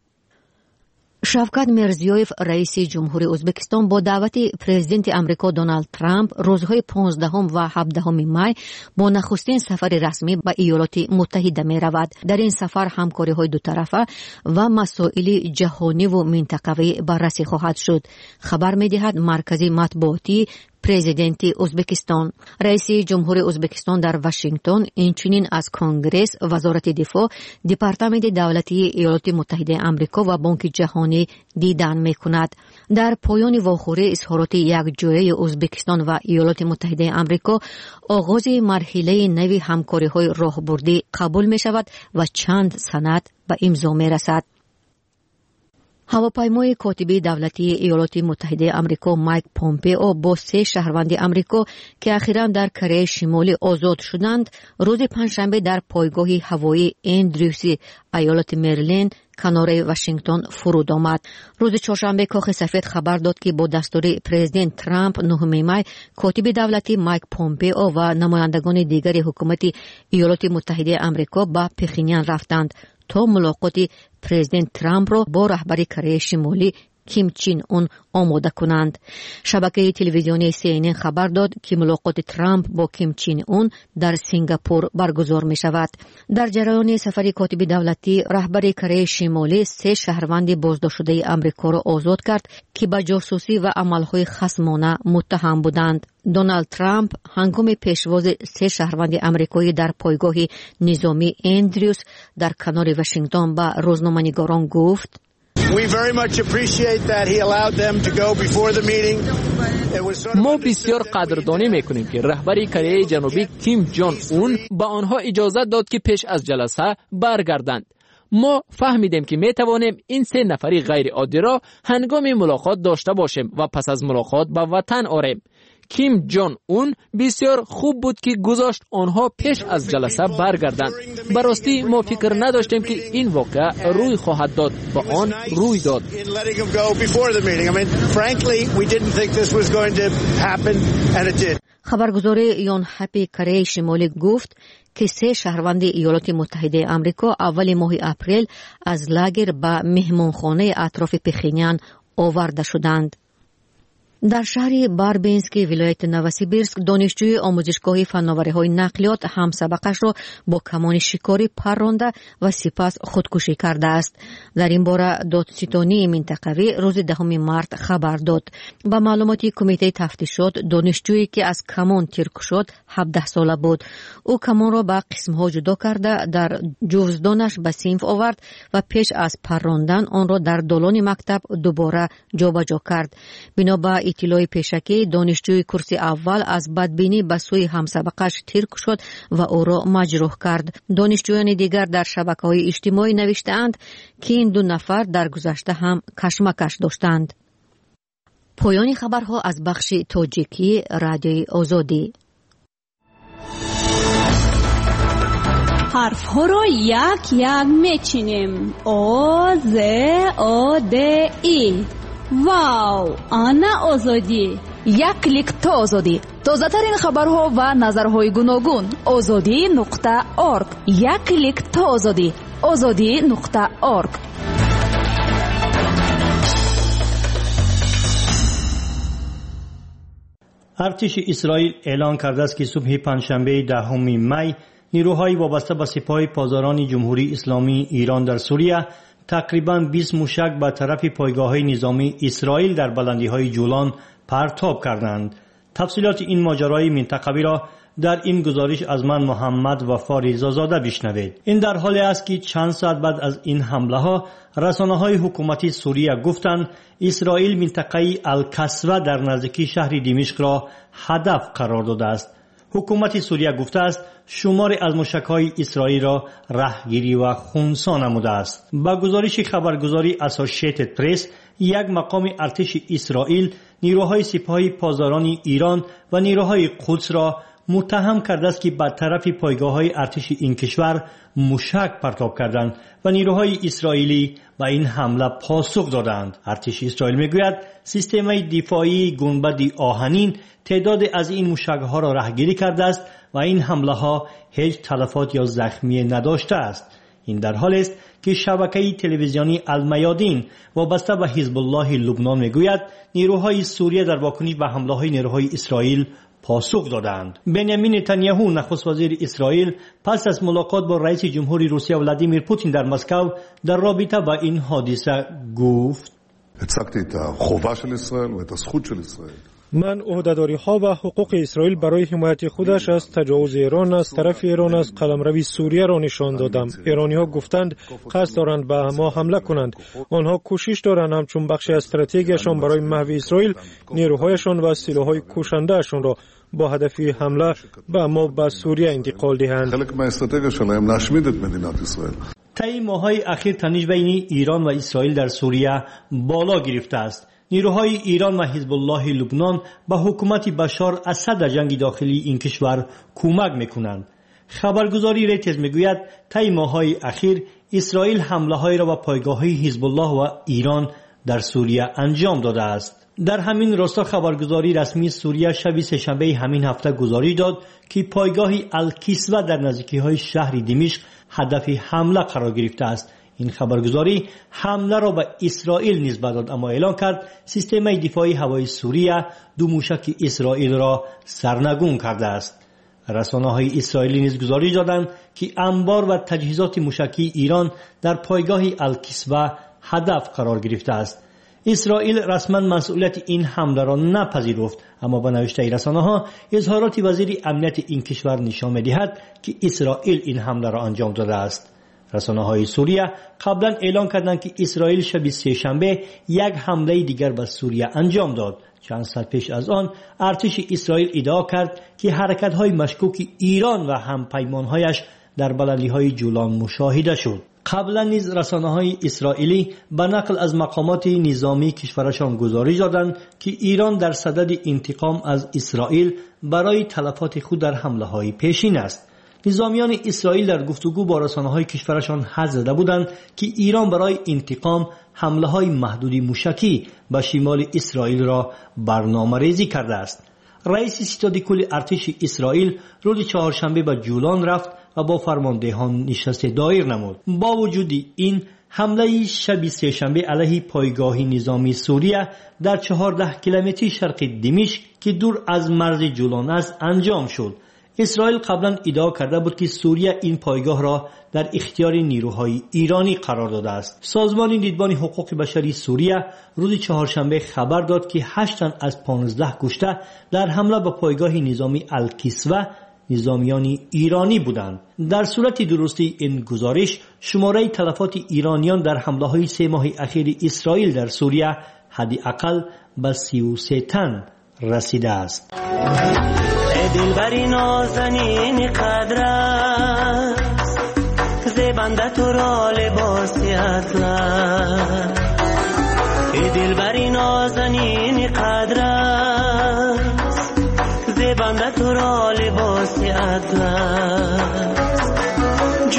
شوکت میرزیویف رئیس جمهوری ازبکستان با دعوت پرزیدنت آمریکا دونالد ترامپ روزهای 15 و 17 می با نخستین سفر رسمی به ایالات متحده می رود. در این سفر همکاری های دو طرفه و مسائل جهانی و منطقوی بررسی خواهد شد. خبر می دهد مرکز مطبوعاتی پرزیدنت ازبکستان. رئیس جمهوری ازبکستان در واشنگتن اینچنین از کنگره، وزارت دفاع، دپارتمان دولتی ایالات متحده آمریکا و بانک جهانی دیدن می‌کند. در پایان واخوری اظهارات یکجایی ازبکستان و ایالات متحده آمریکا آغاز مرحله نوی همکاری‌های راهبردی قبول می‌شود و چند سند به امضا می‌رسد. هواپیمای کاتب دولتی ایالات متحده آمریکا مایک پومپئو با 3 شهروند آمریکا که اخیراً در کره شمالی آزاد شدند روز پنجشنبه در پایگاه هوایی اندریوس ایالت مریلند کنار واشنگتن فرود آمد. روز چهارشنبه کاخ سفید خبر داد که با دستور پرزیدنت ترامپ 9 می کاتب دولتی مایک پومپئو و نمایندگان دیگر حکومت ایالات متحده آمریکا به پخینیان رفتند تا ملاقات پرزیدنت ترامپ را با رهبر کره شمالی کیم چین اون آماده کنند. شبکه تلویزیونی CNN خبر داد که ملاقات ترامپ با کیم چین اون در سنگاپور برگزار می شود. در جریان سفر کاتب دولتی رهبر کره شمالی 3 شهروند بازداشت شده آمریکا را آزاد کرد که به جاسوسی و عملهای خصمانه متهم بودند. دونالد ترامپ هنگام پیشواز 3 شهروند آمریکایی در پایگاه نظامی اندریوس در کنار واشنگتن به روزنامه‌نگاران گفت ما بسیار قدردانی میکنیم که رهبر کره جنوبی کیم جان اون با آنها اجازه داد که پیش از جلسه برگردند. ما فهمیدیم که میتوانیم این 3 نفری غیر عادی را هنگام ملاقات داشته باشیم و پس از ملاقات به وطن آریم. کیم جان اون بسیار خوب بود که گذاشت آنها پیش از جلسه برگردند. براستی ما فکر نداشتیم که این واقعه روی خواهد داد و آن روی داد. خبرگزار یون هپی کره شمالی گفت که 3 شهروند ایالات متحده آمریکا اول ماه اپریل از لاگر به مهمانخانه اطراف پخینیان آورده شدند. در شهر باربینسک ولایت نوسیبیرسک دانشجوی آموزشگاه فناوری‌های نقلیات همسبقش را با کمان شکاری پرانده و سپس خودکشی کرده است. در این باره دادستانی منطقوی روز 10 مارس خبر داد. با معلومات کمیته تفتیشات دانشجویی که از کمان تیر شد 17 ساله بود. او کمان را به قسم‌ها جدا کرده در جوزدانش به صنف آورد و پیش از پراندن آن را در دالان مکتب دوباره جابجا کرد. بنا به اطلاع پیشکی دانشجوی کورس اول از بدبینی به سوی همسبقش تیر شد و او را مجروح کرد. دانشجویان دیگر در شبکه‌های اجتماعی نوشتند که این 2 نفر در گذشته هم کشمکش داشتند. پایان خبرها از بخش تاجیکی رادیوی آزادی. حرف ها را یک یک میچینیم. آ ز آ د ای. واو، آنا آزادی. یک کلیک تا آزادی. تازه ترین خبرها و نظرهای گوناگون. azadi.org. یک کلیک تا آزادی. azadi.org. ارتش اسرائیل اعلان کرده است که صبح پنجشنبه 10 می نیروهای وابسته به سپاه پاسداران جمهوری اسلامی ایران در سوریه تقریباً 20 موشک به طرف پایگاه‌های نظامی اسرائیل در بلندی‌های جولان پرتاب کردند. تفصیلات این ماجرای منطقوی را در این گزارش از من محمد وفا رضازاده بشنوید. این در حالی است که چند ساعت بعد از این حمله ها رسانه‌های حکومتی سوریه گفتند اسرائیل منطقه الکسوه در نزدیکی شهر دمشق را هدف قرار داده است. حکومت سوریه گفته است شماری از موشک‌های اسرائیل را رهگیری و خنثی نموده است. با گزارش خبرگزاری اسوسییتد پرس، یک مقام ارتش اسرائیل نیروهای سپاه پاسداران ایران و نیروهای قدس را متهم کرده است که به طرف پایگاه‌های ارتش این کشور موشک پرتاب کردند و نیروهای اسرائیلی به این حمله پاسخ دادند. ارتش اسرائیل میگوید سیستم دفاعی گنبد آهنین تعداد از این موشک‌ها را رهگیری کرده است و این حمله‌ها هیچ تلفات یا زخمی نداشته است. این در حالی است که شبکه تلویزیونی المیادین وابسته به حزب الله لبنان میگوید نیروهای سوریه در واکنش به حمله‌های نیروهای اسرائیل پاسخ دادند. بنیامین نتانیاهو نخست وزیر اسرائیل پس از ملاقات با رئیس جمهوری روسیه ولادیمیر پوتین در مسکو در رابطه با این حادثه گفت: من عهده‌داری ها و حقوق اسرائیل برای حمایت خودش از تجاوز ایران از طرف ایران از قلمرو سوریه را نشان دادم. ایرانی ها گفتند قصد دارند به ما حمله کنند. آنها کوشش دارند همچون بخشی از استراتژیشان برای محو اسرائیل نیروهایشان و سلاح‌های کشنده‌شان را با هدف حمله به ما به سوریه انتقال دهند. طی ماه‌های اخیر تنش بین ایران و اسرائیل در سوریه بالا گرفته است. نیروهای ایران و حزب الله لبنان به حکومت بشار اسد در جنگ داخلی این کشور کمک میکنند. خبرگزاری رویترز میگوید طی ماه‌های اخیر اسرائیل حمله‌های را به پایگاه‌های حزب الله و ایران در سوریه انجام داده است. در همین راستا خبرگزاری رسمی سوریه شب سه‌شنبه همین هفته گزارش داد که پایگاه الکسوه در نزدیکی‌های شهر دمشق هدف حمله قرار گرفته است. این خبرگزاری حمله را به اسرائیل نسبت داد اما اعلان کرد سیستم دفاعی هوایی سوریه 2 موشک اسرائیل را سرنگون کرده است. رسانه‌های اسرائیلی نیز گزارش دادند که انبار و تجهیزات موشکی ایران در پایگاه الکسوه هدف قرار گرفته است. اسرائیل رسما مسئولیت این حمله را نپذیرفت اما به نوشته رسانه‌ها اظهارات وزیر امنیت این کشور نشان می‌دهد که اسرائیل این حمله را انجام داده است. رسانه‌های سوریه قبلا اعلان کردند که اسرائیل شب سه‌شنبه یک حمله دیگر به سوریه انجام داد. چند ساعت پیش از آن ارتش اسرائیل ادعا کرد که حرکت‌های مشکوک ایران و همپیمان‌هایش در بلندی‌های جولان مشاهده شد. قبلا نیز رسانه‌های اسرائیلی به نقل از مقامات نظامی کشورشان گزارش دادند که ایران در صدد انتقام از اسرائیل برای تلفات خود در حمله‌های پیشین است. نظامیان اسرائیل در گفتگو با رسانه‌های کشورشان حد زده بودند که ایران برای انتقام حمله‌های محدودی موشکی به شمال اسرائیل را برنامه‌ریزی کرده است. رئیس ستاد کل ارتش اسرائیل روز چهارشنبه به جولان رفت و با فرماندهان نشست دایر نمود. با وجود این حمله شب سه‌شنبه علیه پایگاه نظامی سوریه در 14 کیلومتری شرق دمشق که دور از مرز جولان است انجام شد. اسرائیل قبلا ادعا کرده بود که سوریه این پایگاه را در اختیار نیروهای ایرانی قرار داده است. سازمان دیدبان حقوق بشری سوریه روز چهارشنبه خبر داد که 8 تن از 15 کشته در حمله به پایگاه نظامی الکسوه نظامیان ایرانی بودند. در صورت درستی این گزارش شماره تلفات ایرانیان در حمله‌های 3 ماه اخیر اسرائیل در سوریه حداقل به 33 تن رسیده است. دلبری نازنین قدر است زبنده تو را لباسی اطلس. دلبری نازنین قدر است زبنده تو را لباسی اطلس.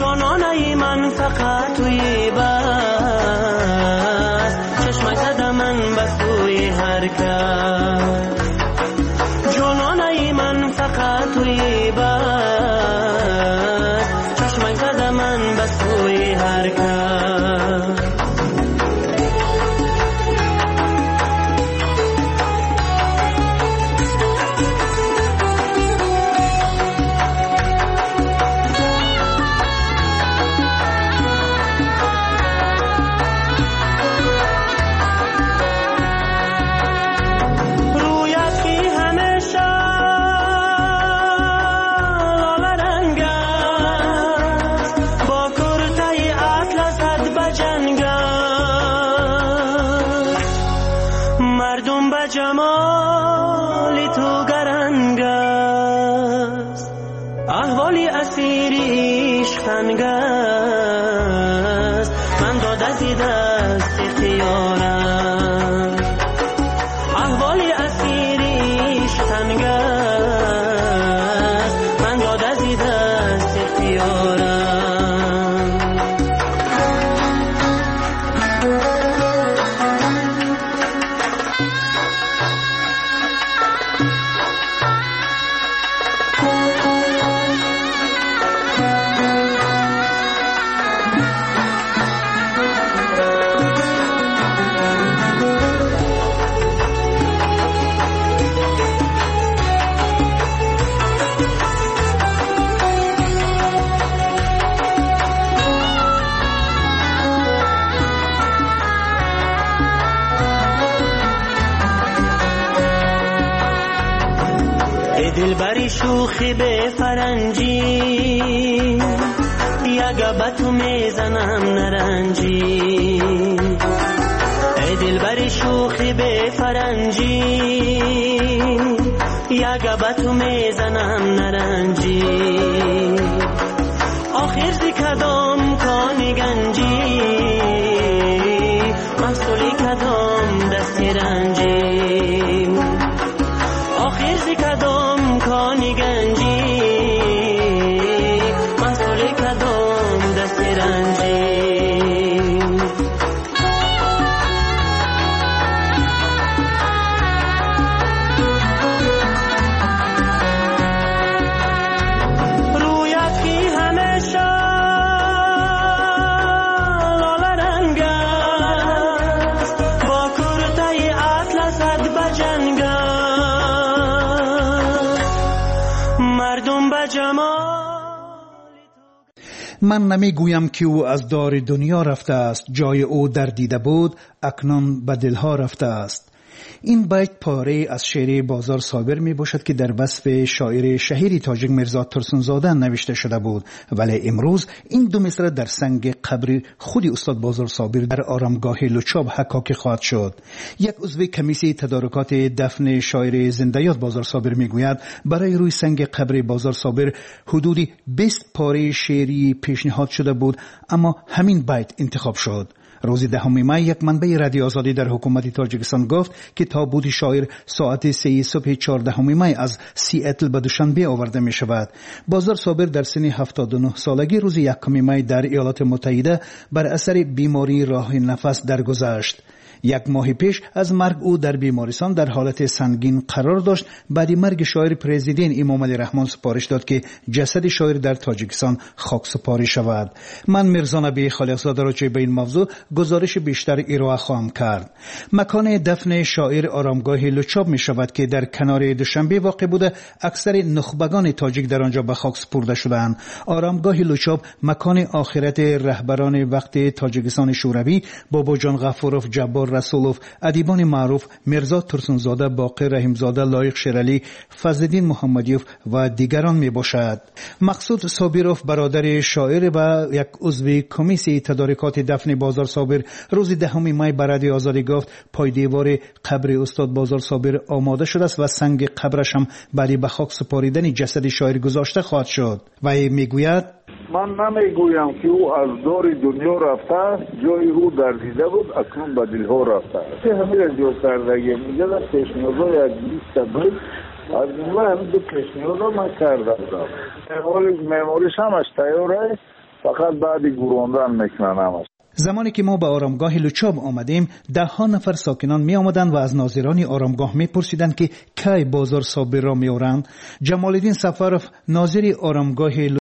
احوالی اسیریش تنگ است من داد از دست اختیارم احوالی اسیریش تنگ است من داد از دست اختیارم دلبری شوخی به فرنجی یگه به تو میزنم نرنجی ای دلبری شوخی به فرنجی یگه به تو میزنم نرنجی آخر زی کدام کانی گنجی محصولی کدام دستی رنجی آخر زی کدام کانی گنجی محصول کدام دست رنجی رویت کی همیشه لاله رنگ است با کرته اطلست بجنگ من نمیگویم که او از دار دنیا رفته است جای او در دیده بود اکنون به دلها رفته است. این بیت پاره از شعر بازار صابر می باشد که در وصف شاعر شهیر تاجیک میرزا ترسونزاده نوشته شده بود، ولی امروز این دو مصرع در سنگ قبر خود استاد بازار صابر در آرامگاه لوچاب حکاکی خواهد شد. یک عضو کمیته تدارکات دفن شاعر زنده یاد بازار صابر می گوید برای روی سنگ قبر بازار صابر حدودی 20 پاره شعری پیشنهاد شده بود، اما همین بیت انتخاب شد. روز 10 می یک منبع رادیو آزادی در حکومت تاجیکستان گفت که تابوت شاعر ساعت 3 صبح 14 می از سیاتل به دوشنبه آورده می شود. بازار صابر در سن 79 سالگی روز 1 می در ایالات متحده بر اثر بیماری راه نفس درگذشت. 1 ماه پیش از مرگ او در بیمارستان در حالت سنگین قرار داشت. بعد مرگ شاعر پرزیدنت امام علی رحمان سپارش داد که جسد شاعر در تاجیکستان خاک سپاری شود. من میرزا نبی خالقزاده را به این موضوع گزارش بیشتر ارائه خواهم کرد. مکان دفن شاعر آرامگاه لوچاب می شود که در کنار دوشنبه واقع بوده. اکثر نخبگان تاجیک در آنجا به خاک سپرده شدند. آرامگاه لوچاب مکان آخرت رهبران وقت تاجیکستان شوروی بابا جان غفوروف، جبار رسولوف، ادیبان معروف میرزا ترسونزاده، باقر رحیمزاده، لایق شیرعلی، فضلالدین محمدیوف و دیگران می باشد. مقصود صابروف برادر شاعر و یک عضو کمیته تدارکات دفن بازار صابر روز 10 می بر رادیو آزادی گفت پایدیوار قبر استاد بازار صابر آماده شده است و سنگ قبرش هم بعد به خاک سپاریدن جسد شاعر گذاشته خواهد شد. و میگوید من نمیگویم که او از دار دنیا رفته، جای او در دیده بود اکنون به دلها رفته. چه همین جو کردگی میگه در پیشنهادهای از 20 بیت از جمله همین دو پیشنهاد من کرده بودم. معماریش همش تیاره، فقط بعد گروندن میکنن همش. زمانی که ما به آرامگاه لوچاب آمدیم 10 نفر ساکنان می آمدند و از ناظران آرامگاه می پرسیدند که کی بازار صابر را می آورند. جمال الدین سفروف ناظر آرامگاه